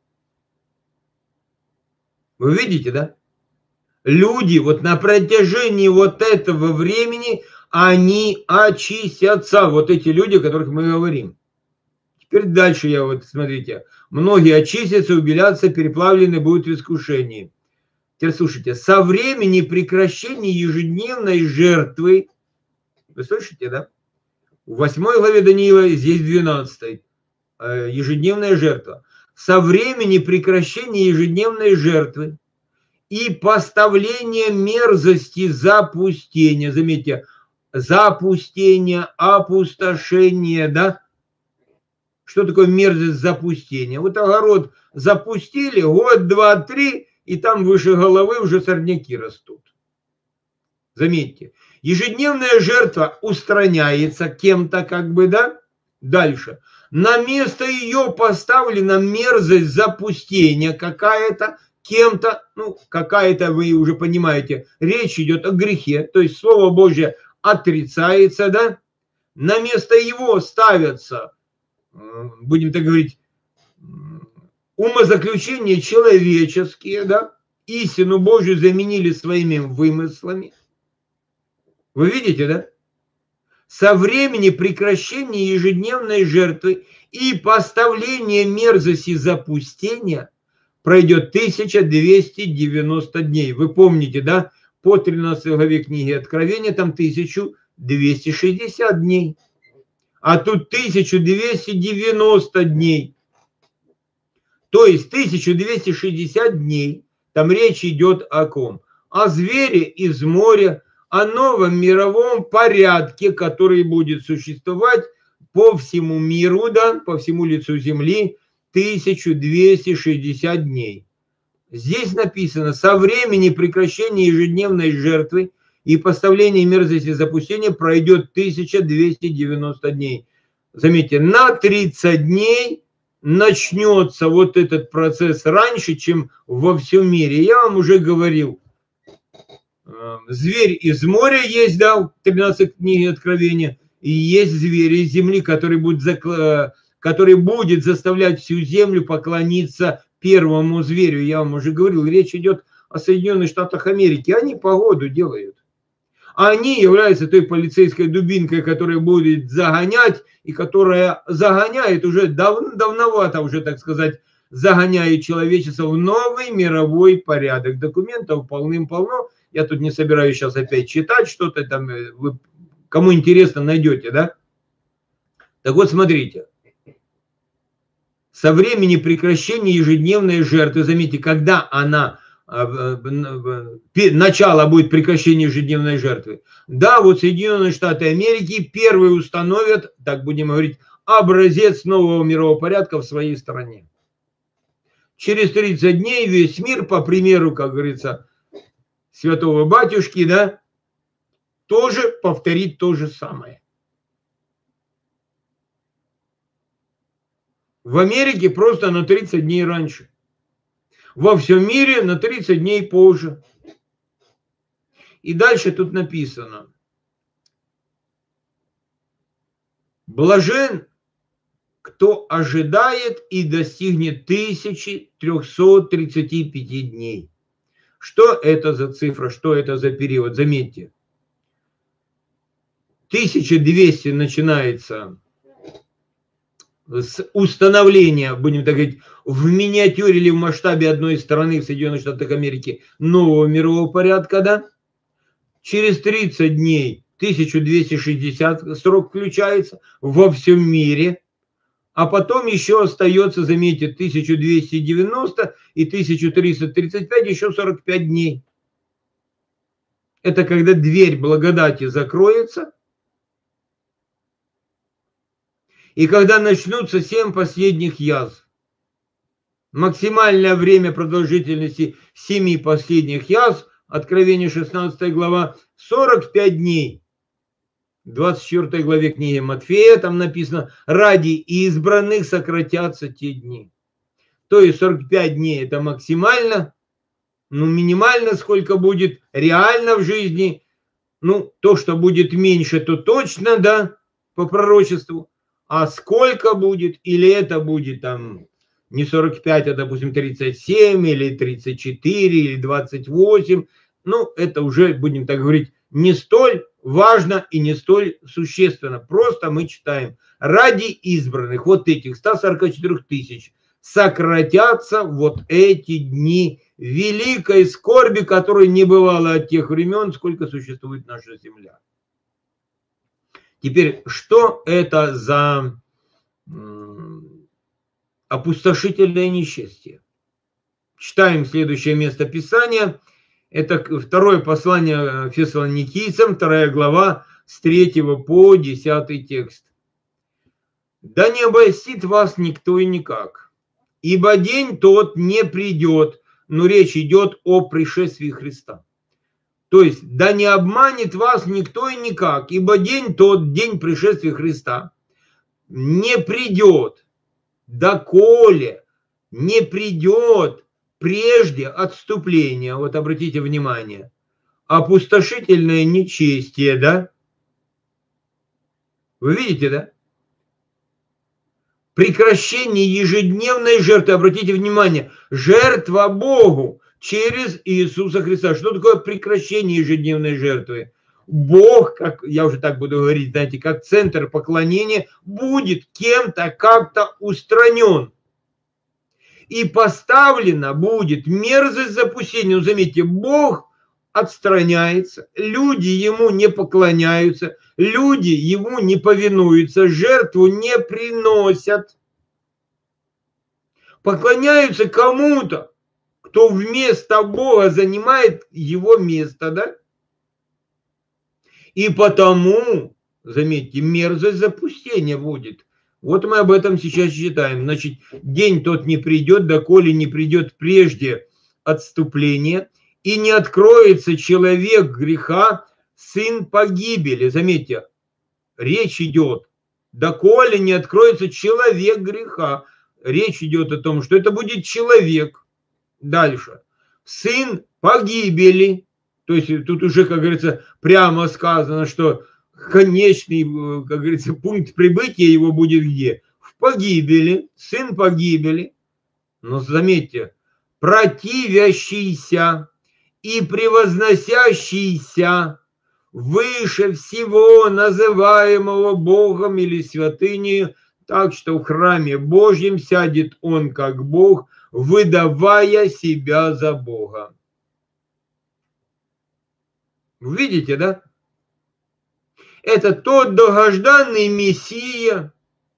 Вы видите, да? Люди вот на протяжении вот этого времени, они очистятся. Вот эти люди, о которых мы говорим. Теперь дальше я вот, смотрите. Многие очистятся, убелятся, переплавлены будут в искушении. Теперь слушайте. Со времени прекращения ежедневной жертвы, вы слышите, да? В 8 главе Даниила, здесь 12, ежедневная жертва. Со времени прекращения ежедневной жертвы и поставления мерзости запустения, заметьте, запустение, опустошение, да? Что такое мерзость запустения? Вот огород запустили, год, два, три, и там выше головы уже сорняки растут. Заметьте, ежедневная жертва устраняется кем-то, как бы, да? Дальше. На место ее поставлена мерзость запустения какая-то, кем-то, ну, какая-то, вы уже понимаете, речь идет о грехе, то есть Слово Божье отрицается, да? На место его ставятся, будем так говорить, умозаключения человеческие, да? Истину Божью заменили своими вымыслами. Вы видите, да? Со времени прекращения ежедневной жертвы и поставления мерзости запустения пройдет 1290 дней. Вы помните, да? По 13 главе книги Откровения там 1260 дней. А тут 1290 дней. То есть 1260 дней. Там речь идет о ком? О звере из моря, о новом мировом порядке, который будет существовать по всему миру, да, по всему лицу земли 1260 дней. Здесь написано, со времени прекращения ежедневной жертвы и поставления мерзости запустения пройдет 1290 дней. Заметьте, на 30 дней начнется вот этот процесс раньше, чем во всем мире. Я вам уже говорил, зверь из моря есть, да, в 13 книге Откровения, и есть зверь из земли, который будет заставлять всю землю поклониться первому зверю. Я вам уже говорил, речь идет о Соединенных Штатах Америки. Они погоду делают. Они являются той полицейской дубинкой, которая будет загонять, и которая загоняет уже давновато, уже, так сказать, загоняет человечество в новый мировой порядок. Документов полным-полно. Я тут не собираюсь сейчас опять читать что-то там. Вы, кому интересно, найдете, да? Так вот, смотрите. Со времени прекращения ежедневной жертвы, заметьте, когда она, начало будет прекращения ежедневной жертвы. Да, вот Соединенные Штаты Америки первые установят, так будем говорить, образец нового мирового порядка в своей стране. Через 30 дней весь мир, по примеру, как говорится, святого батюшки, да, тоже повторит то же самое. В Америке просто на 30 дней раньше. Во всем мире на 30 дней позже. И дальше тут написано. Блажен, кто ожидает и достигнет 1335 дней. Что это за цифра, что это за период? Заметьте. 1200 начинается с установления, будем так говорить, в миниатюре или в масштабе одной страны в Соединенных Штатах Америки нового мирового порядка, да? Через 30 дней 1260 срок включается во всем мире, а потом еще остается, заметьте, 1290 и 1335, еще 45 дней. Это когда дверь благодати закроется, и когда начнутся 7 последних язв. Максимальное время продолжительности 7 последних язв, Откровение 16 глава, 45 дней. В 24 главе книги Матфея там написано, ради избранных сократятся те дни. То есть 45 дней это максимально, ну минимально сколько будет реально в жизни. Ну то, что будет меньше, то точно, да, по пророчеству. А сколько будет, или это будет там не 45, а допустим 37, или 34, или 28, ну это уже, будем так говорить, не столь важно и не столь существенно. Просто мы читаем, ради избранных вот этих 144 тысяч сократятся вот эти дни великой скорби, которой не бывало от тех времен, сколько существует наша земля. Теперь, что это за опустошительное несчастье? Читаем следующее место Писания. Это второе послание Фессалоникийцам, 2 глава, с 3 по 10 текст. «Да не обольстит вас никто и никак, ибо день тот не придет», но речь идет о пришествии Христа. То есть, да не обманет вас никто и никак, ибо день тот, день пришествия Христа, не придет, доколе не придет прежде отступления. Вот обратите внимание, опустошительное нечестие, да? Вы видите, да? Прекращение ежедневной жертвы. Обратите внимание, жертва Богу через Иисуса Христа. Что такое прекращение ежедневной жертвы? Бог, как я уже так буду говорить, знаете, как центр поклонения, будет кем-то как-то устранен. И поставлена будет мерзость запустения. Ну, заметьте, Бог отстраняется, люди ему не поклоняются, люди ему не повинуются, жертву не приносят. Поклоняются кому-то, кто вместо Бога занимает его место, да? И потому, заметьте, мерзость запустения будет. Вот мы об этом сейчас читаем. Значит, день тот не придет, доколе не придет прежде отступления, и не откроется человек греха, сын погибели. Заметьте, речь идет, доколе не откроется человек греха. Речь идет о том, что это будет человек. Дальше. Сын погибели. То есть тут уже, как говорится, прямо сказано, что конечный, как говорится, пункт прибытия его будет где? В погибели. Сын погибели. Но заметьте, противящийся и превозносящийся выше всего называемого Богом или святыней, так что в храме Божьем сядет он как Бог, выдавая себя за Бога. Видите, да? Это тот долгожданный Мессия,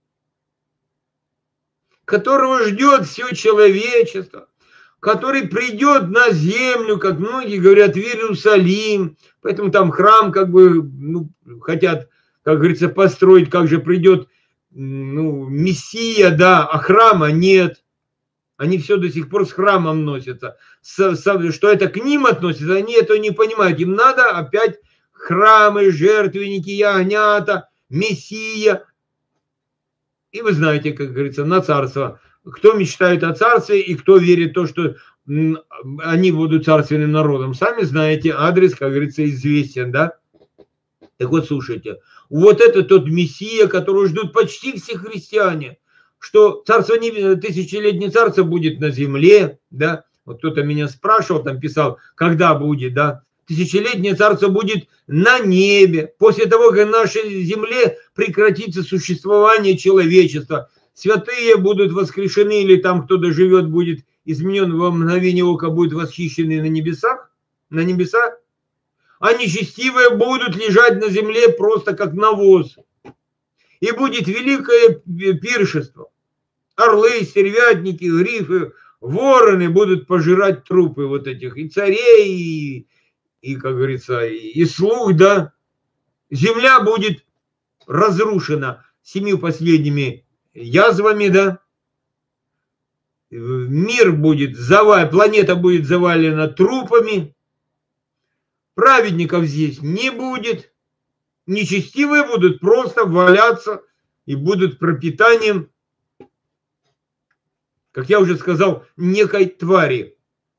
которого ждет все человечество, который придет на землю, как многие говорят, в Иерусалим. Поэтому там храм как бы хотят, как говорится, построить, как же придет Мессия, да, а храма нет. Они все до сих пор с храмом носятся. Что это к ним относится, они этого не понимают. Им надо опять храмы, жертвенники, ягнята, Мессия. И вы знаете, как говорится, на царство. Кто мечтает о царстве и кто верит в то, что они будут царственным народом. Сами знаете, адрес, как говорится, известен, да? Так вот, слушайте. Вот это тот Мессия, которого ждут почти все христиане. Что царство, тысячелетнее царство будет на земле, да? Вот кто-то меня спрашивал, там писал, когда будет, да? Тысячелетнее царство будет на небе. После того, как на нашей земле прекратится существование человечества. Святые будут воскрешены, или там кто доживет, будет изменен во мгновение ока, будут восхищены на небесах, а нечестивые будут лежать на земле просто как навоз. И будет великое пиршество. Орлы, стервятники, грифы, вороны будут пожирать трупы вот этих и царей, и как говорится, и слуг, да. Земля будет разрушена 7 последними язвами, да. Мир будет завален, планета будет завалена трупами. Праведников здесь не будет. Нечестивые будут просто валяться и будут пропитанием, как я уже сказал, некой твари.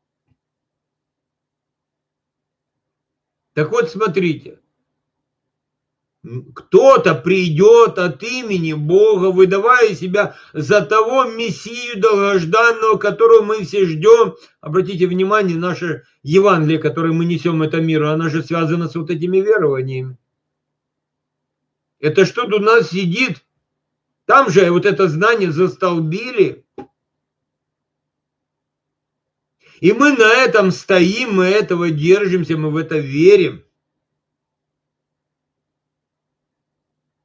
Так вот, смотрите. Кто-то придет от имени Бога, выдавая себя за того Мессию долгожданного, которого мы все ждем. Обратите внимание, наше Евангелие, которое мы несем это миру, оно же связано с вот этими верованиями. Это что-то у нас сидит. Там же вот это знание застолбили. И мы на этом стоим, мы этого держимся, мы в это верим.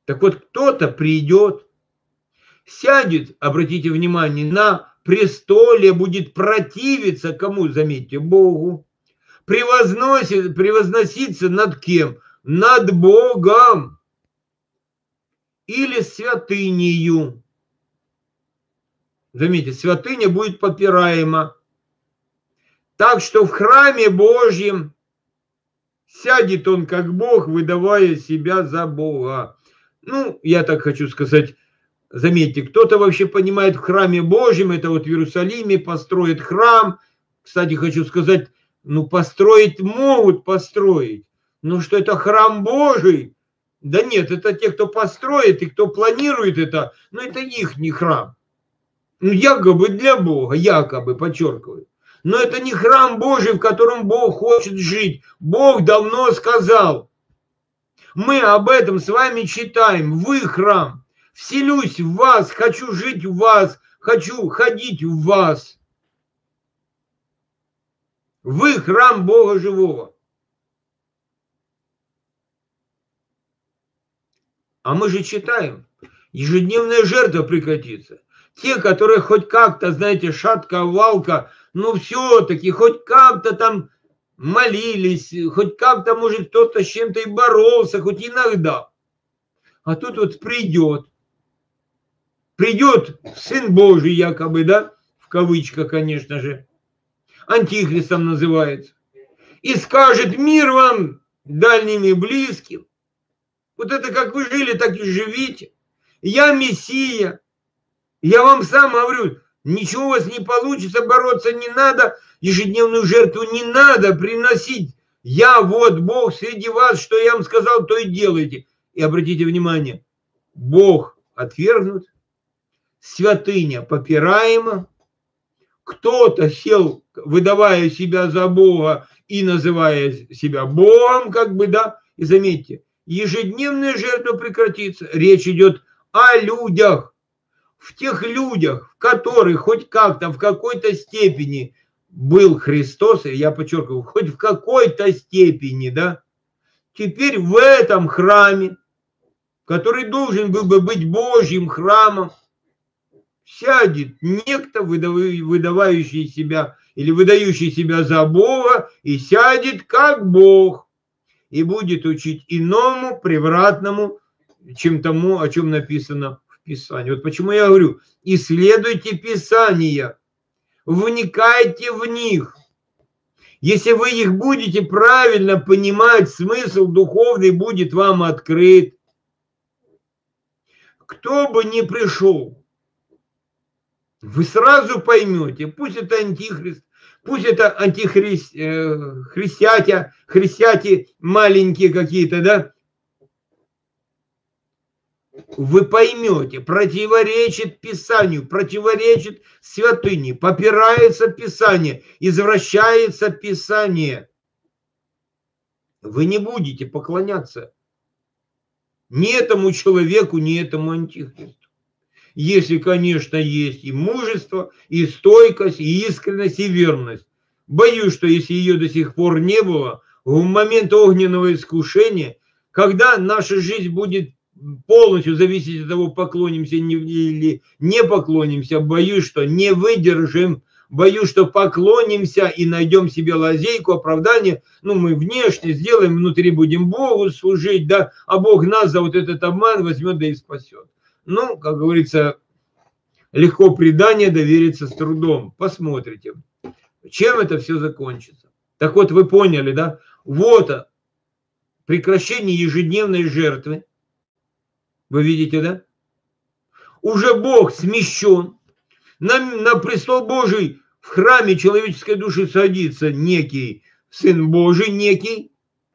Так вот, кто-то придет, сядет, обратите внимание, на престоле, будет противиться кому, заметьте, Богу, превозноситься над кем? Над Богом или святынею. Заметьте, святыня будет попираема. Так что в храме Божьем сядет он как Бог, выдавая себя за Бога. Ну, я так хочу сказать, заметьте, кто-то вообще понимает в храме Божьем, это вот в Иерусалиме построит храм. Кстати, хочу сказать, ну, построить могут построить. Но что это храм Божий? Да нет, это те, кто построит и кто планирует это, но это их не храм. Ну, якобы для Бога, якобы, подчеркиваю. Но это не храм Божий, в котором Бог хочет жить. Бог давно сказал. Мы об этом с вами читаем. Вы храм. Вселюсь в вас, хочу жить в вас, хочу ходить в вас. Вы храм Бога живого. А мы же читаем. Ежедневная жертва прекратится. Те, которые хоть как-то, знаете, шатка-валка, но все-таки хоть как-то там молились, хоть как-то, может, кто-то с чем-то и боролся, хоть иногда. А тут вот придет Сын Божий якобы, да, в кавычках, конечно же, антихристом называется, и скажет: мир вам, дальним и близким. Вот это как вы жили, так и живите. Я Мессия. Я вам сам говорю, ничего у вас не получится, бороться не надо, ежедневную жертву не надо приносить. Я вот Бог среди вас, что я вам сказал, то и делайте. И обратите внимание, Бог отвергнут, святыня попираема, кто-то сел, выдавая себя за Бога и называя себя Богом, как бы, да, и заметьте, ежедневная жертва прекратится. Речь идет о людях. В тех людях, в которых хоть как-то, в какой-то степени был Христос, и я подчеркиваю, хоть в какой-то степени, да, теперь в этом храме, который должен был бы быть Божьим храмом, сядет некто, выдавающий себя или выдающий себя за Бога, и сядет как Бог, и будет учить иному, превратному, чем тому, о чем написано в Писании. Вот почему я говорю, исследуйте Писания, вникайте в них. Если вы их будете правильно понимать, смысл духовный будет вам открыт. Кто бы ни пришел, вы сразу поймете, пусть это антихрист, пусть это христяти маленькие какие-то, да, вы поймете, противоречит Писанию, противоречит святыне, попирается Писание, извращается Писание. Вы не будете поклоняться ни этому человеку, ни этому антихристу. Если, конечно, есть и мужество, и стойкость, и искренность, и верность. Боюсь, что если ее до сих пор не было, в момент огненного искушения, когда наша жизнь будет полностью зависеть от того, поклонимся или не поклонимся, боюсь, что не выдержим, боюсь, что поклонимся и найдем себе лазейку, оправдание, ну, мы внешне сделаем, внутри будем Богу служить, да, а Бог нас за вот этот обман возьмет да и спасет. Ну, как говорится, легко предание, довериться с трудом. Посмотрите, чем это все закончится. Так вот, вы поняли, да? Вот прекращение ежедневной жертвы. Вы видите, да? Уже Бог смещен. На престол Божий в храме человеческой души садится некий Сын Божий, некий,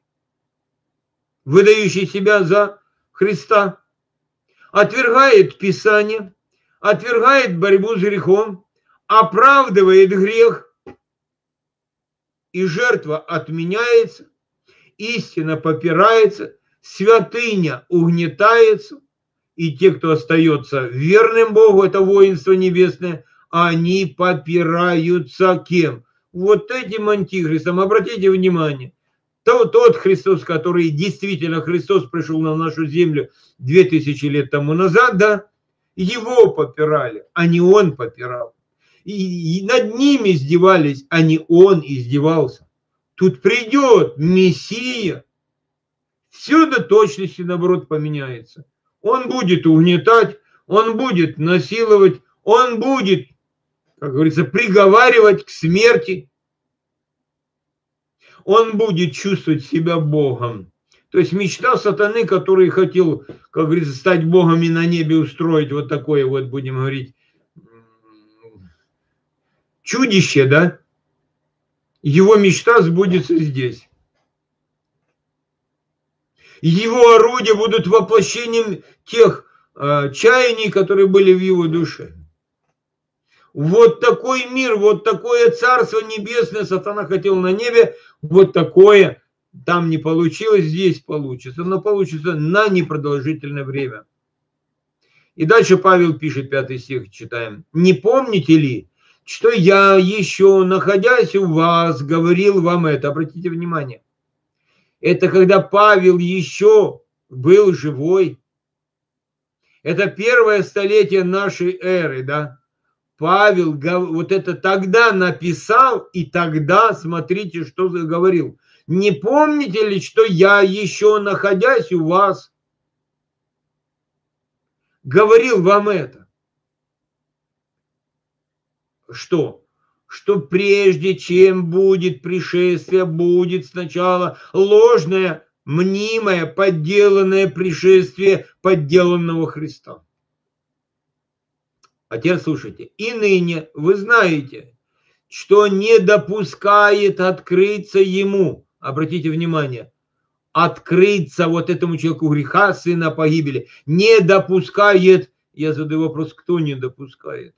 выдающий себя за Христа. Отвергает Писание, отвергает борьбу с грехом, оправдывает грех, и жертва отменяется, истина попирается, святыня угнетается, и те, кто остается верным Богу, это воинство небесное, они попираются кем? Вот этим антихристом. Обратите внимание, Тот Христос, который действительно Христос пришел на нашу землю 2000 лет тому назад, да, его попирали, а не он попирал. И над ними издевались, а не он издевался. Тут придет Мессия, все до точности, наоборот, поменяется. Он будет угнетать, он будет насиловать, он будет, как говорится, приговаривать к смерти. Он будет чувствовать себя Богом. То есть мечта сатаны, который хотел, как говорится, стать Богом и на небе устроить вот такое вот, будем говорить, чудище, да? Его мечта сбудется здесь. Его орудия будут воплощением тех чаяний, которые были в его душе. Вот такой мир, вот такое царство небесное сатана хотел на небе, вот такое там не получилось, здесь получится, но получится на непродолжительное время. И дальше Павел пишет, 5 стих, читаем. «Не помните ли, что я еще, находясь у вас, говорил вам это?» Обратите внимание. Это когда Павел еще был живой. Это первое столетие нашей эры, да? Павел вот это тогда написал, и тогда смотрите, что говорил. «Не помните ли, что я еще, находясь у вас, говорил вам это?» Что? Что прежде чем будет пришествие, будет сначала ложное, мнимое, подделанное пришествие подделанного Христа. А теперь слушайте. «И ныне вы знаете, что не допускает открыться ему». Обратите внимание. Открыться вот этому человеку греха, сына погибели. Не допускает. Я задаю вопрос, кто не допускает?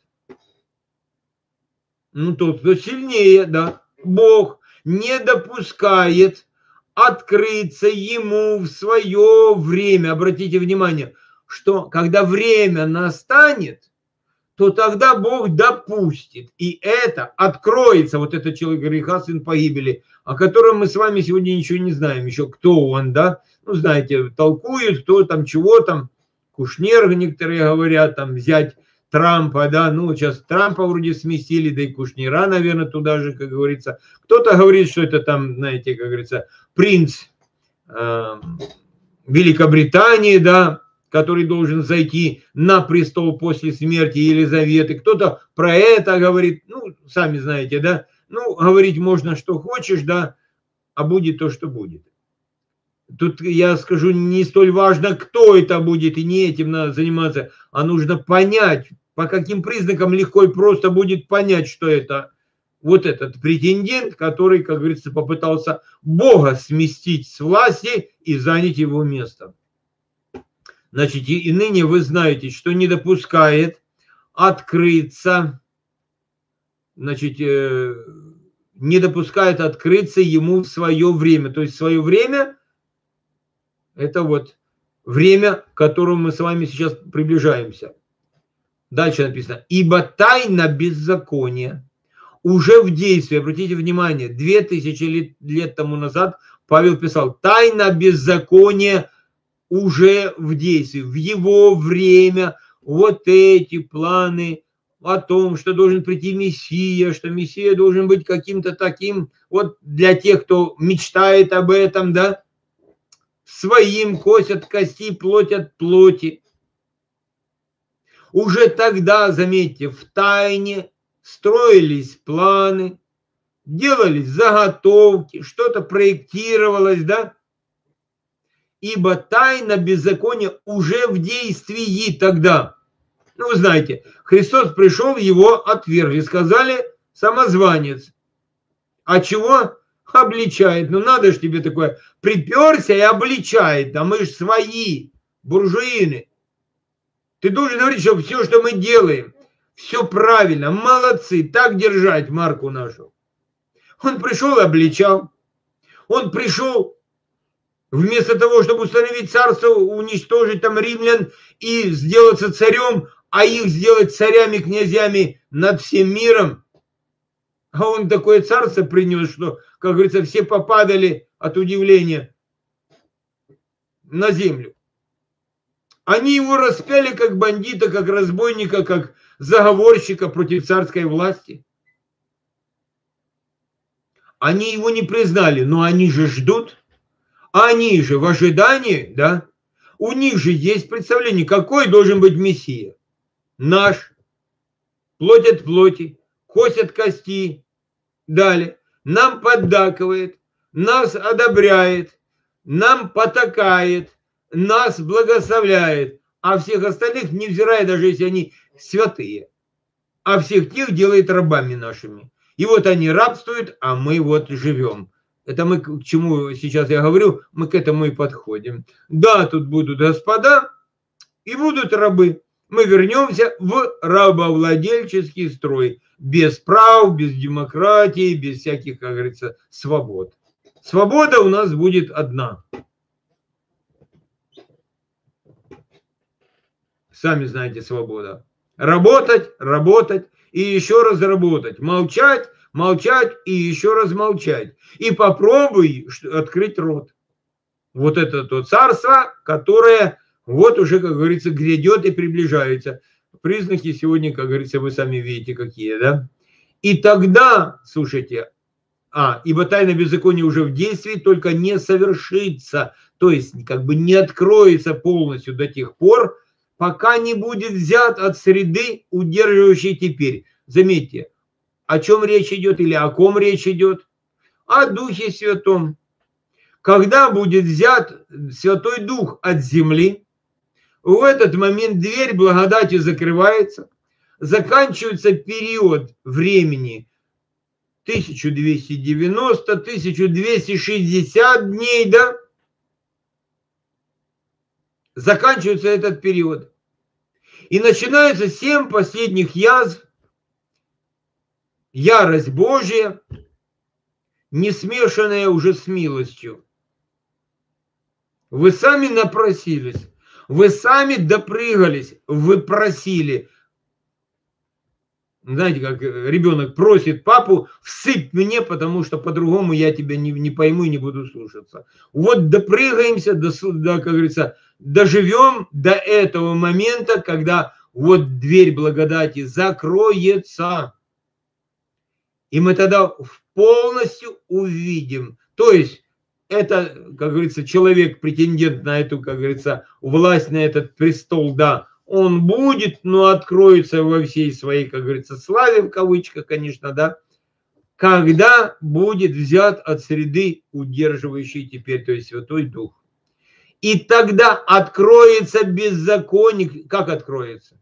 Ну, тот, кто сильнее, да. Бог не допускает открыться ему в свое время. Обратите внимание, что когда время настанет, то тогда Бог допустит. И это откроется, вот этот человек греха, сын погибели, о котором мы с вами сегодня ничего не знаем. Еще кто он, да? Ну, знаете, толкуют, кто там, чего там. Кушнер, некоторые говорят, там, взять Трампа, да, ну, сейчас Трампа вроде сместили, да и Кушнера, наверное, туда же, как говорится. Кто-то говорит, что это там, знаете, как говорится, принц Великобритании, да, который должен зайти на престол после смерти Елизаветы. Кто-то про это говорит, ну, сами знаете, да, ну, говорить можно, что хочешь, да, а будет то, что будет. Тут я скажу, не столь важно, кто это будет, и не этим надо заниматься, а нужно понять, по каким признакам легко и просто будет понять, что это вот этот претендент, который, как говорится, попытался Бога сместить с власти и занять его место. Значит, и ныне вы знаете, что не допускает открыться, значит, не допускает открыться ему в свое время. То есть свое время – это вот время, к которому мы с вами сейчас приближаемся. Дальше написано. «Ибо тайна беззакония уже в действии». Обратите внимание, 2000 лет тому назад Павел писал, тайна беззакония уже в действии, в его время вот эти планы о том, что должен прийти Мессия, что Мессия должен быть каким-то таким, вот для тех, кто мечтает об этом, да, своим кость от кости, плоть от плоти. Уже тогда, заметьте, в тайне строились планы, делались заготовки, что-то проектировалось, да, ибо тайна беззакония уже в действии тогда. Ну, вы знаете, Христос пришел, его отвергли, сказали, самозванец. А чего? Обличает. Ну, надо же тебе такое. Приперся и обличает. Да мы же свои, буржуины. Ты должен говорить, что все, что мы делаем, все правильно, молодцы, так держать марку нашу. Он пришел и обличал. Он пришел вместо того, чтобы установить царство, уничтожить там римлян и сделаться царем, а их сделать царями, князьями над всем миром. А он такое царство принес, что, как говорится, все попадали от удивления на землю. Они его распяли как бандита, как разбойника, как заговорщика против царской власти. Они его не признали, но они же ждут. Они же в ожидании, да? У них же есть представление, какой должен быть Мессия. Наш. Плоть от плоти, кость от кости. Далее. Нам поддакивает, нас одобряет, нам потакает, нас благословляет, а всех остальных, невзирая даже если они святые, а всех тех делает рабами нашими. И вот они рабствуют, а мы вот живем. Это мы к чему сейчас я говорю, мы к этому и подходим. Да, тут будут господа и будут рабы. Мы вернемся в рабовладельческий строй. Без прав, без демократии, без всяких, как говорится, свобод. Свобода у нас будет одна. Сами знаете, свобода. Работать, работать и еще раз работать. Молчать, молчать и еще раз молчать. И попробуй открыть рот. Вот это то царство, которое вот уже, как говорится, грядет и приближается. Признаки сегодня, как говорится, вы сами видите, какие, да? И тогда, слушайте, ибо тайна беззакония уже в действии, только не совершится, то есть как бы не откроется полностью до тех пор, пока не будет взят от среды, удерживающей теперь. Заметьте, о чем речь идет или о ком речь идет? О Духе Святом. Когда будет взят Святой Дух от земли, в этот момент дверь благодати закрывается, заканчивается период времени 1290-1260 дней, да? Заканчивается этот период. И начинается 7 последних язв, ярость Божья, не смешанная уже с милостью. Вы сами напросились, вы сами допрыгались, вы просили. Знаете, как ребенок просит папу, всыпь мне, потому что по-другому я тебя не пойму и не буду слушаться. Вот допрыгаемся, как говорится, доживем до этого момента, когда вот дверь благодати закроется. И мы тогда полностью увидим. То есть это, как говорится, человек, претендент на эту, как говорится, власть, на этот престол, да, он будет, но откроется во всей своей, как говорится, славе, в кавычках, конечно, да, когда будет взят от среды, удерживающий теперь, то есть Святой Дух. И тогда откроется беззаконник. Как откроется?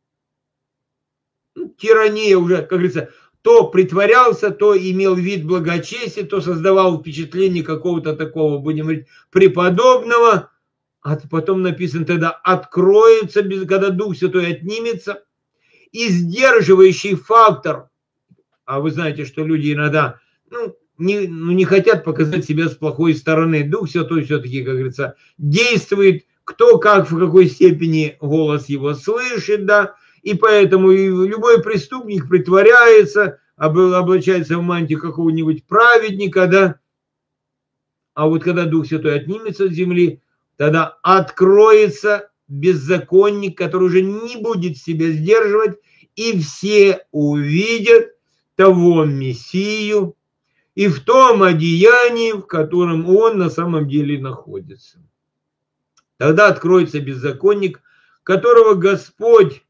Тирания уже, как говорится, то притворялся, то имел вид благочестия, то создавал впечатление какого-то такого, будем говорить, преподобного. А потом написано тогда, откроется, когда Дух Святой отнимется, и сдерживающий фактор. А вы знаете, что люди иногда не хотят показать себя с плохой стороны. Дух Святой все-таки, как говорится, действует, кто как, в какой степени голос его слышит, да, и поэтому и любой преступник притворяется, облачается в мантию какого-нибудь праведника, да, а вот когда Дух Святой отнимется от земли, тогда откроется беззаконник, который уже не будет себя сдерживать, и все увидят того Мессию и в том одеянии, в котором он на самом деле находится. Тогда откроется беззаконник, которого Господь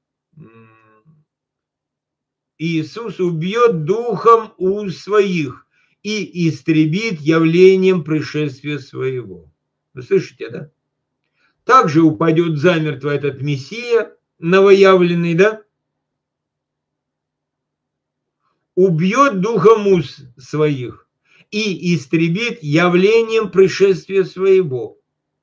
Иисус убьет духом уст своих и истребит явлением пришествия своего. Вы слышите, да? Также упадет замертво этот Мессия, новоявленный, да? Убьет духом уст своих и истребит явлением пришествия своего.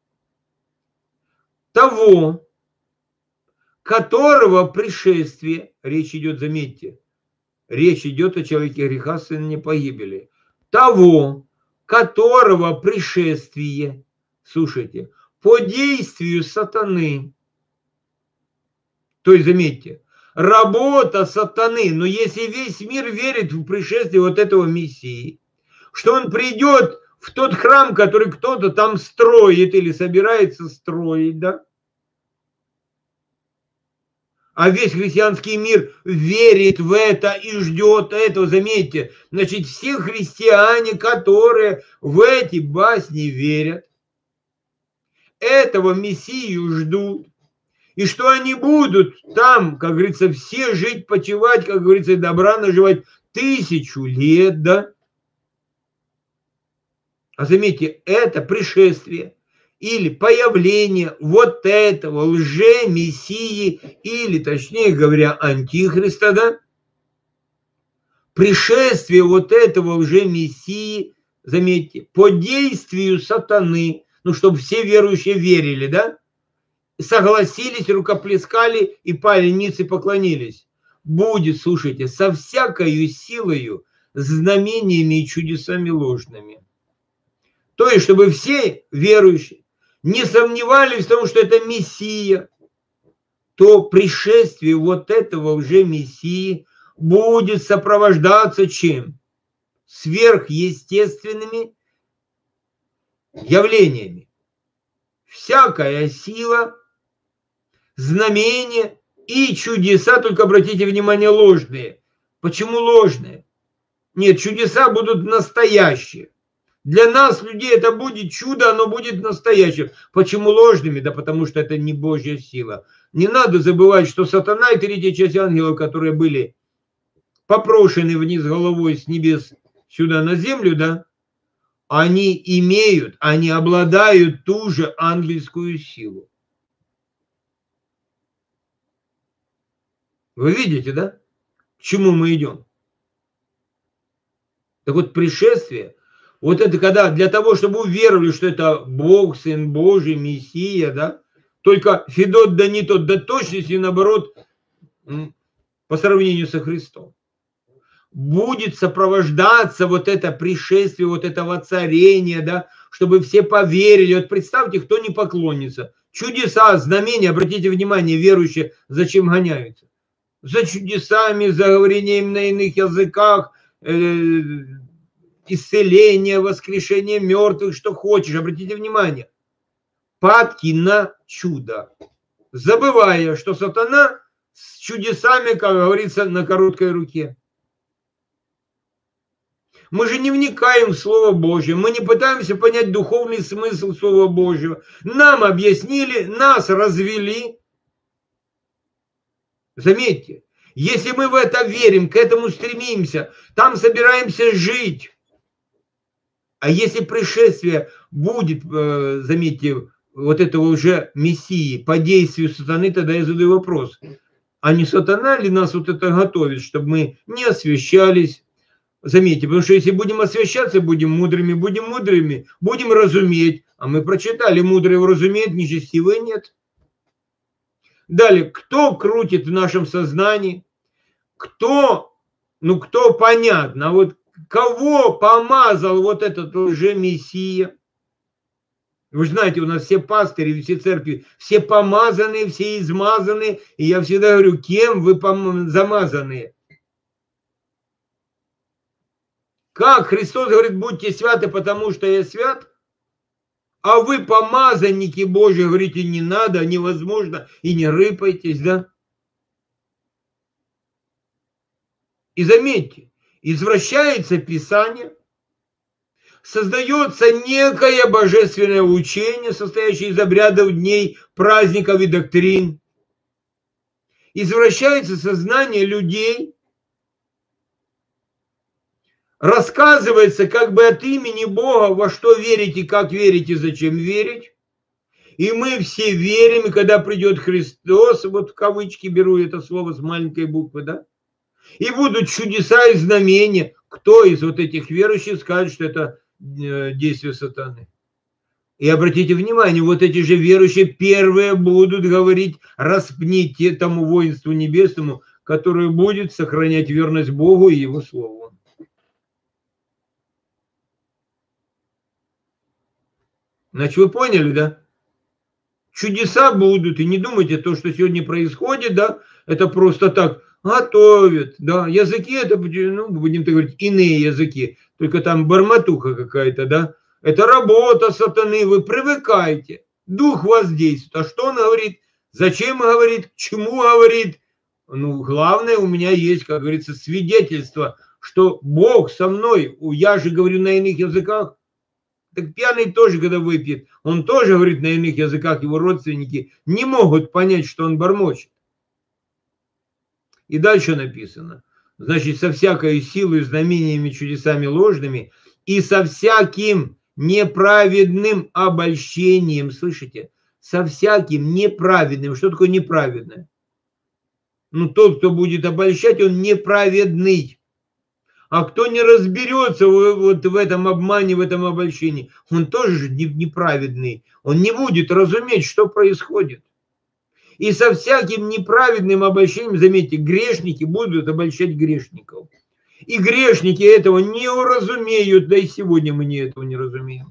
Того, которого пришествие, речь идет, заметьте, речь идет о человеке греха, сына погибели. Того, которого пришествие, слушайте, по действию сатаны. То есть, заметьте, работа сатаны, но если весь мир верит в пришествие вот этого Мессии, что он придет в тот храм, который кто-то там строит или собирается строить, да? А весь христианский мир верит в это и ждет этого. Заметьте, значит, все христиане, которые в эти басни верят, этого Мессию ждут, и что они будут там, как говорится, все жить, почивать, как говорится, и добра наживать 1000 лет, да? А заметьте, это пришествие или появление вот этого лже-мессии, или, точнее говоря, антихриста, да? Пришествие вот этого лже-мессии, заметьте, по действию сатаны, ну, чтобы все верующие верили, да? Согласились, рукоплескали и пали ниц и поклонились. Будет, слушайте, со всякою силою, знамениями и чудесами ложными. То есть, чтобы все верующие не сомневались в том, что это Мессия, то пришествие вот этого лже-мессии будет сопровождаться чем? Сверхъестественными явлениями. Всякая сила, знамения и чудеса, только обратите внимание, ложные. Почему ложные? Нет, чудеса будут настоящие. Для нас, людей, это будет чудо, оно будет настоящим. Почему ложными? Да потому что это не Божья сила. Не надо забывать, что сатана и третья часть ангелов, которые были попрошены вниз головой с небес сюда на землю, да, они имеют, они обладают ту же ангельскую силу. Вы видите, да, к чему мы идем? Так вот, пришествие, вот это когда для того, чтобы уверовали, что это Бог, Сын Божий, Мессия, да, только Федот да не тот, да точности наоборот по сравнению со Христом. Будет сопровождаться вот это пришествие, вот это воцарение, да, чтобы все поверили. Вот представьте, кто не поклонится. Чудеса, знамения, обратите внимание, верующие, зачем гоняются? За чудесами, за говорением на иных языках, исцеление, воскрешение мертвых, что хочешь. Обратите внимание. Падки на чудо. Забывая, что сатана с чудесами, как говорится, на короткой руке. Мы же не вникаем в Слово Божье, мы не пытаемся понять духовный смысл Слова Божьего. Нам объяснили, нас развели. Заметьте, если мы в это верим, к этому стремимся, там собираемся жить. А если пришествие будет, заметьте, вот этого уже Мессии по действию сатаны, тогда я задаю вопрос. А не сатана ли нас вот это готовит, чтобы мы не освящались? Заметьте, потому что если будем освящаться, будем мудрыми, будем разуметь. А мы прочитали, мудрые разумеют, нечестивые нет. Далее, кто крутит в нашем сознании? Кто понятно, вот кого помазал вот этот лже-мессия? Вы знаете, у нас все пастыри, все церкви, все помазанные, все измазанные. И я всегда говорю, кем вы замазанные? Как Христос говорит, будьте святы, потому что я свят? А вы, помазанники Божьи, говорите, не надо, невозможно, и не рыпайтесь, да? И заметьте, извращается Писание, создается некое божественное учение, состоящее из обрядов, дней, праздников и доктрин. Извращается сознание людей, рассказывается как бы от имени Бога, во что верить и как верить и зачем верить. И мы все верим, и когда придет Христос, вот в кавычки беру это слово с маленькой буквы, да, и будут чудеса и знамения, кто из вот этих верующих скажет, что это действие сатаны? И обратите внимание, вот эти же верующие первые будут говорить, распните тому воинству небесному, которое будет сохранять верность Богу и Его Слову. Значит, вы поняли, да? Чудеса будут, и не думайте, то, что сегодня происходит, да, это просто так готовят, да, языки это, ну, будем так говорить, иные языки, только там бормотуха какая-то, да, Это работа сатаны, вы привыкаете. Дух воздействует. А что он говорит? Зачем говорит? К чему говорит? Ну, главное, у меня есть, как говорится, свидетельство, что Бог со мной. Я же говорю на иных языках. Так пьяный тоже, когда выпьет, он тоже говорит на иных языках, его родственники не могут понять, что он бормочет. И дальше написано. Значит, со всякой силой, знамениями, чудесами ложными и со всяким неправедным обольщением, слышите, со всяким неправедным. Что такое неправедное? Ну, тот, кто будет обольщать, он неправедный. А кто не разберется вот в этом обмане, в этом обольщении, он тоже же неправедный. Он не будет разуметь, что происходит. И со всяким неправедным обольщением, заметьте, грешники будут обольщать грешников. И грешники этого не уразумеют, да и сегодня мы этого не разумеем.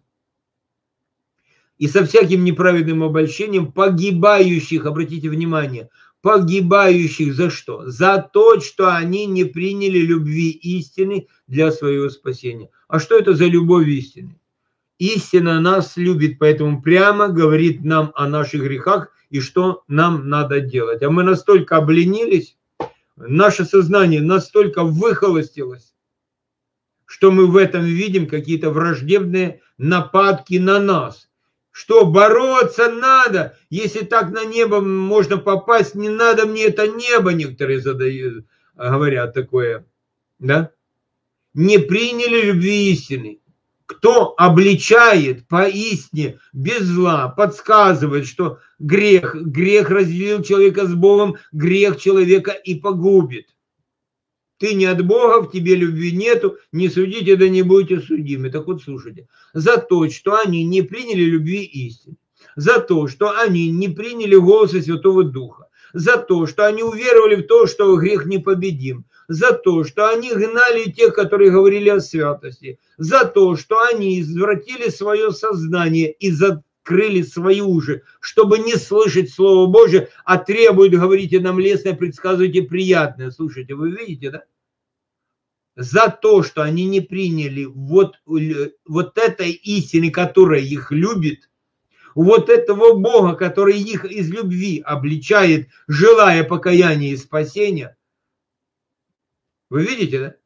И со всяким неправедным обольщением погибающих, обратите внимание, погибающих за что? За то, что они не приняли любви истины для своего спасения. А что это за любовь истины? Истина нас любит, поэтому прямо говорит нам о наших грехах и что нам надо делать. А мы настолько обленились, наше сознание настолько выхолостилось, что мы в этом видим какие-то враждебные нападки на нас. Что бороться надо, если так на небо можно попасть, не надо мне это небо, некоторые говорят такое, да? Не приняли любви истины. Кто обличает поистине без зла, подсказывает, что грех разделил человека с Богом, грех человека и погубит. Ты не от Бога, в тебе любви нету, не судите, да не будете судимы. Так вот, слушайте. За то, что они не приняли любви истины, за то, что они не приняли голоса Святого Духа, за то, что они уверовали в то, что грех непобедим, за то, что они гнали тех, которые говорили о святости, за то, что они извратили свое сознание и закрыли свои уши, чтобы не слышать Слово Божие, а требуют, говорите нам лестное, предсказывайте приятное. Слушайте, вы видите, да? За то, что они не приняли вот этой истины, которая их любит, вот этого Бога, который их из любви обличает, желая покаяния и спасения. Вы видите, да?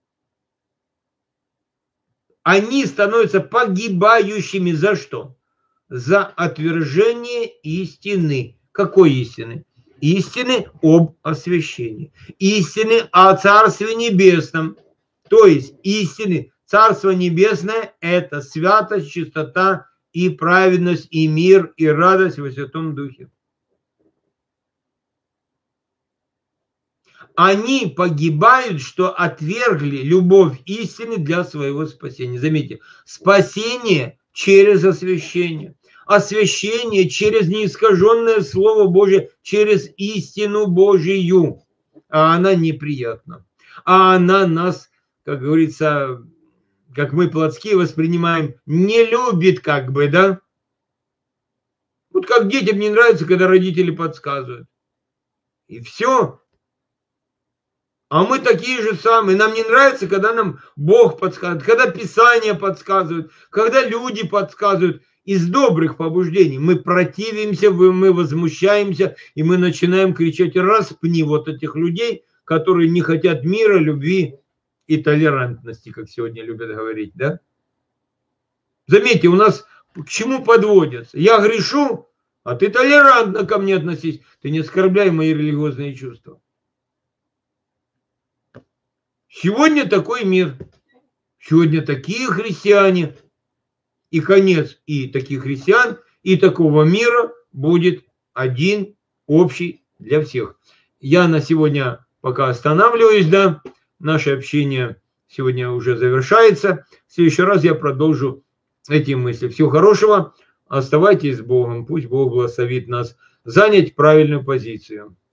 Они становятся погибающими за что? За отвержение истины. Какой истины? Истины об освящении. Истины о Царстве Небесном. То есть истины Царство Небесное – это святость, чистота и праведность, и мир, и радость во Святом Духе. Они погибают, что отвергли любовь истины для своего спасения. Заметьте, спасение через освящение. Освящение через неискаженное Слово Божие, через истину Божию. А она неприятна. А она нас, как говорится, как мы плотские воспринимаем, не любит как бы, да? Вот как детям не нравится, когда родители подсказывают. И все. А мы такие же самые. Нам не нравится, когда нам Бог подсказывает, когда Писание подсказывает, когда люди подсказывают. Из добрых побуждений мы противимся, мы возмущаемся, и мы начинаем кричать: распни вот этих людей, которые не хотят мира, любви и толерантности, как сегодня любят говорить, да? Заметьте, у нас к чему подводятся? Я грешу, а ты толерантно ко мне относись. Ты не оскорбляй мои религиозные чувства. Сегодня такой мир. Сегодня такие христиане. И конец и таких христиан, и такого мира будет один, общий для всех. Я на сегодня пока останавливаюсь, да. Наше общение сегодня уже завершается. В следующий раз я продолжу эти мысли. Всего хорошего. Оставайтесь с Богом. Пусть Бог благословит нас занять правильную позицию.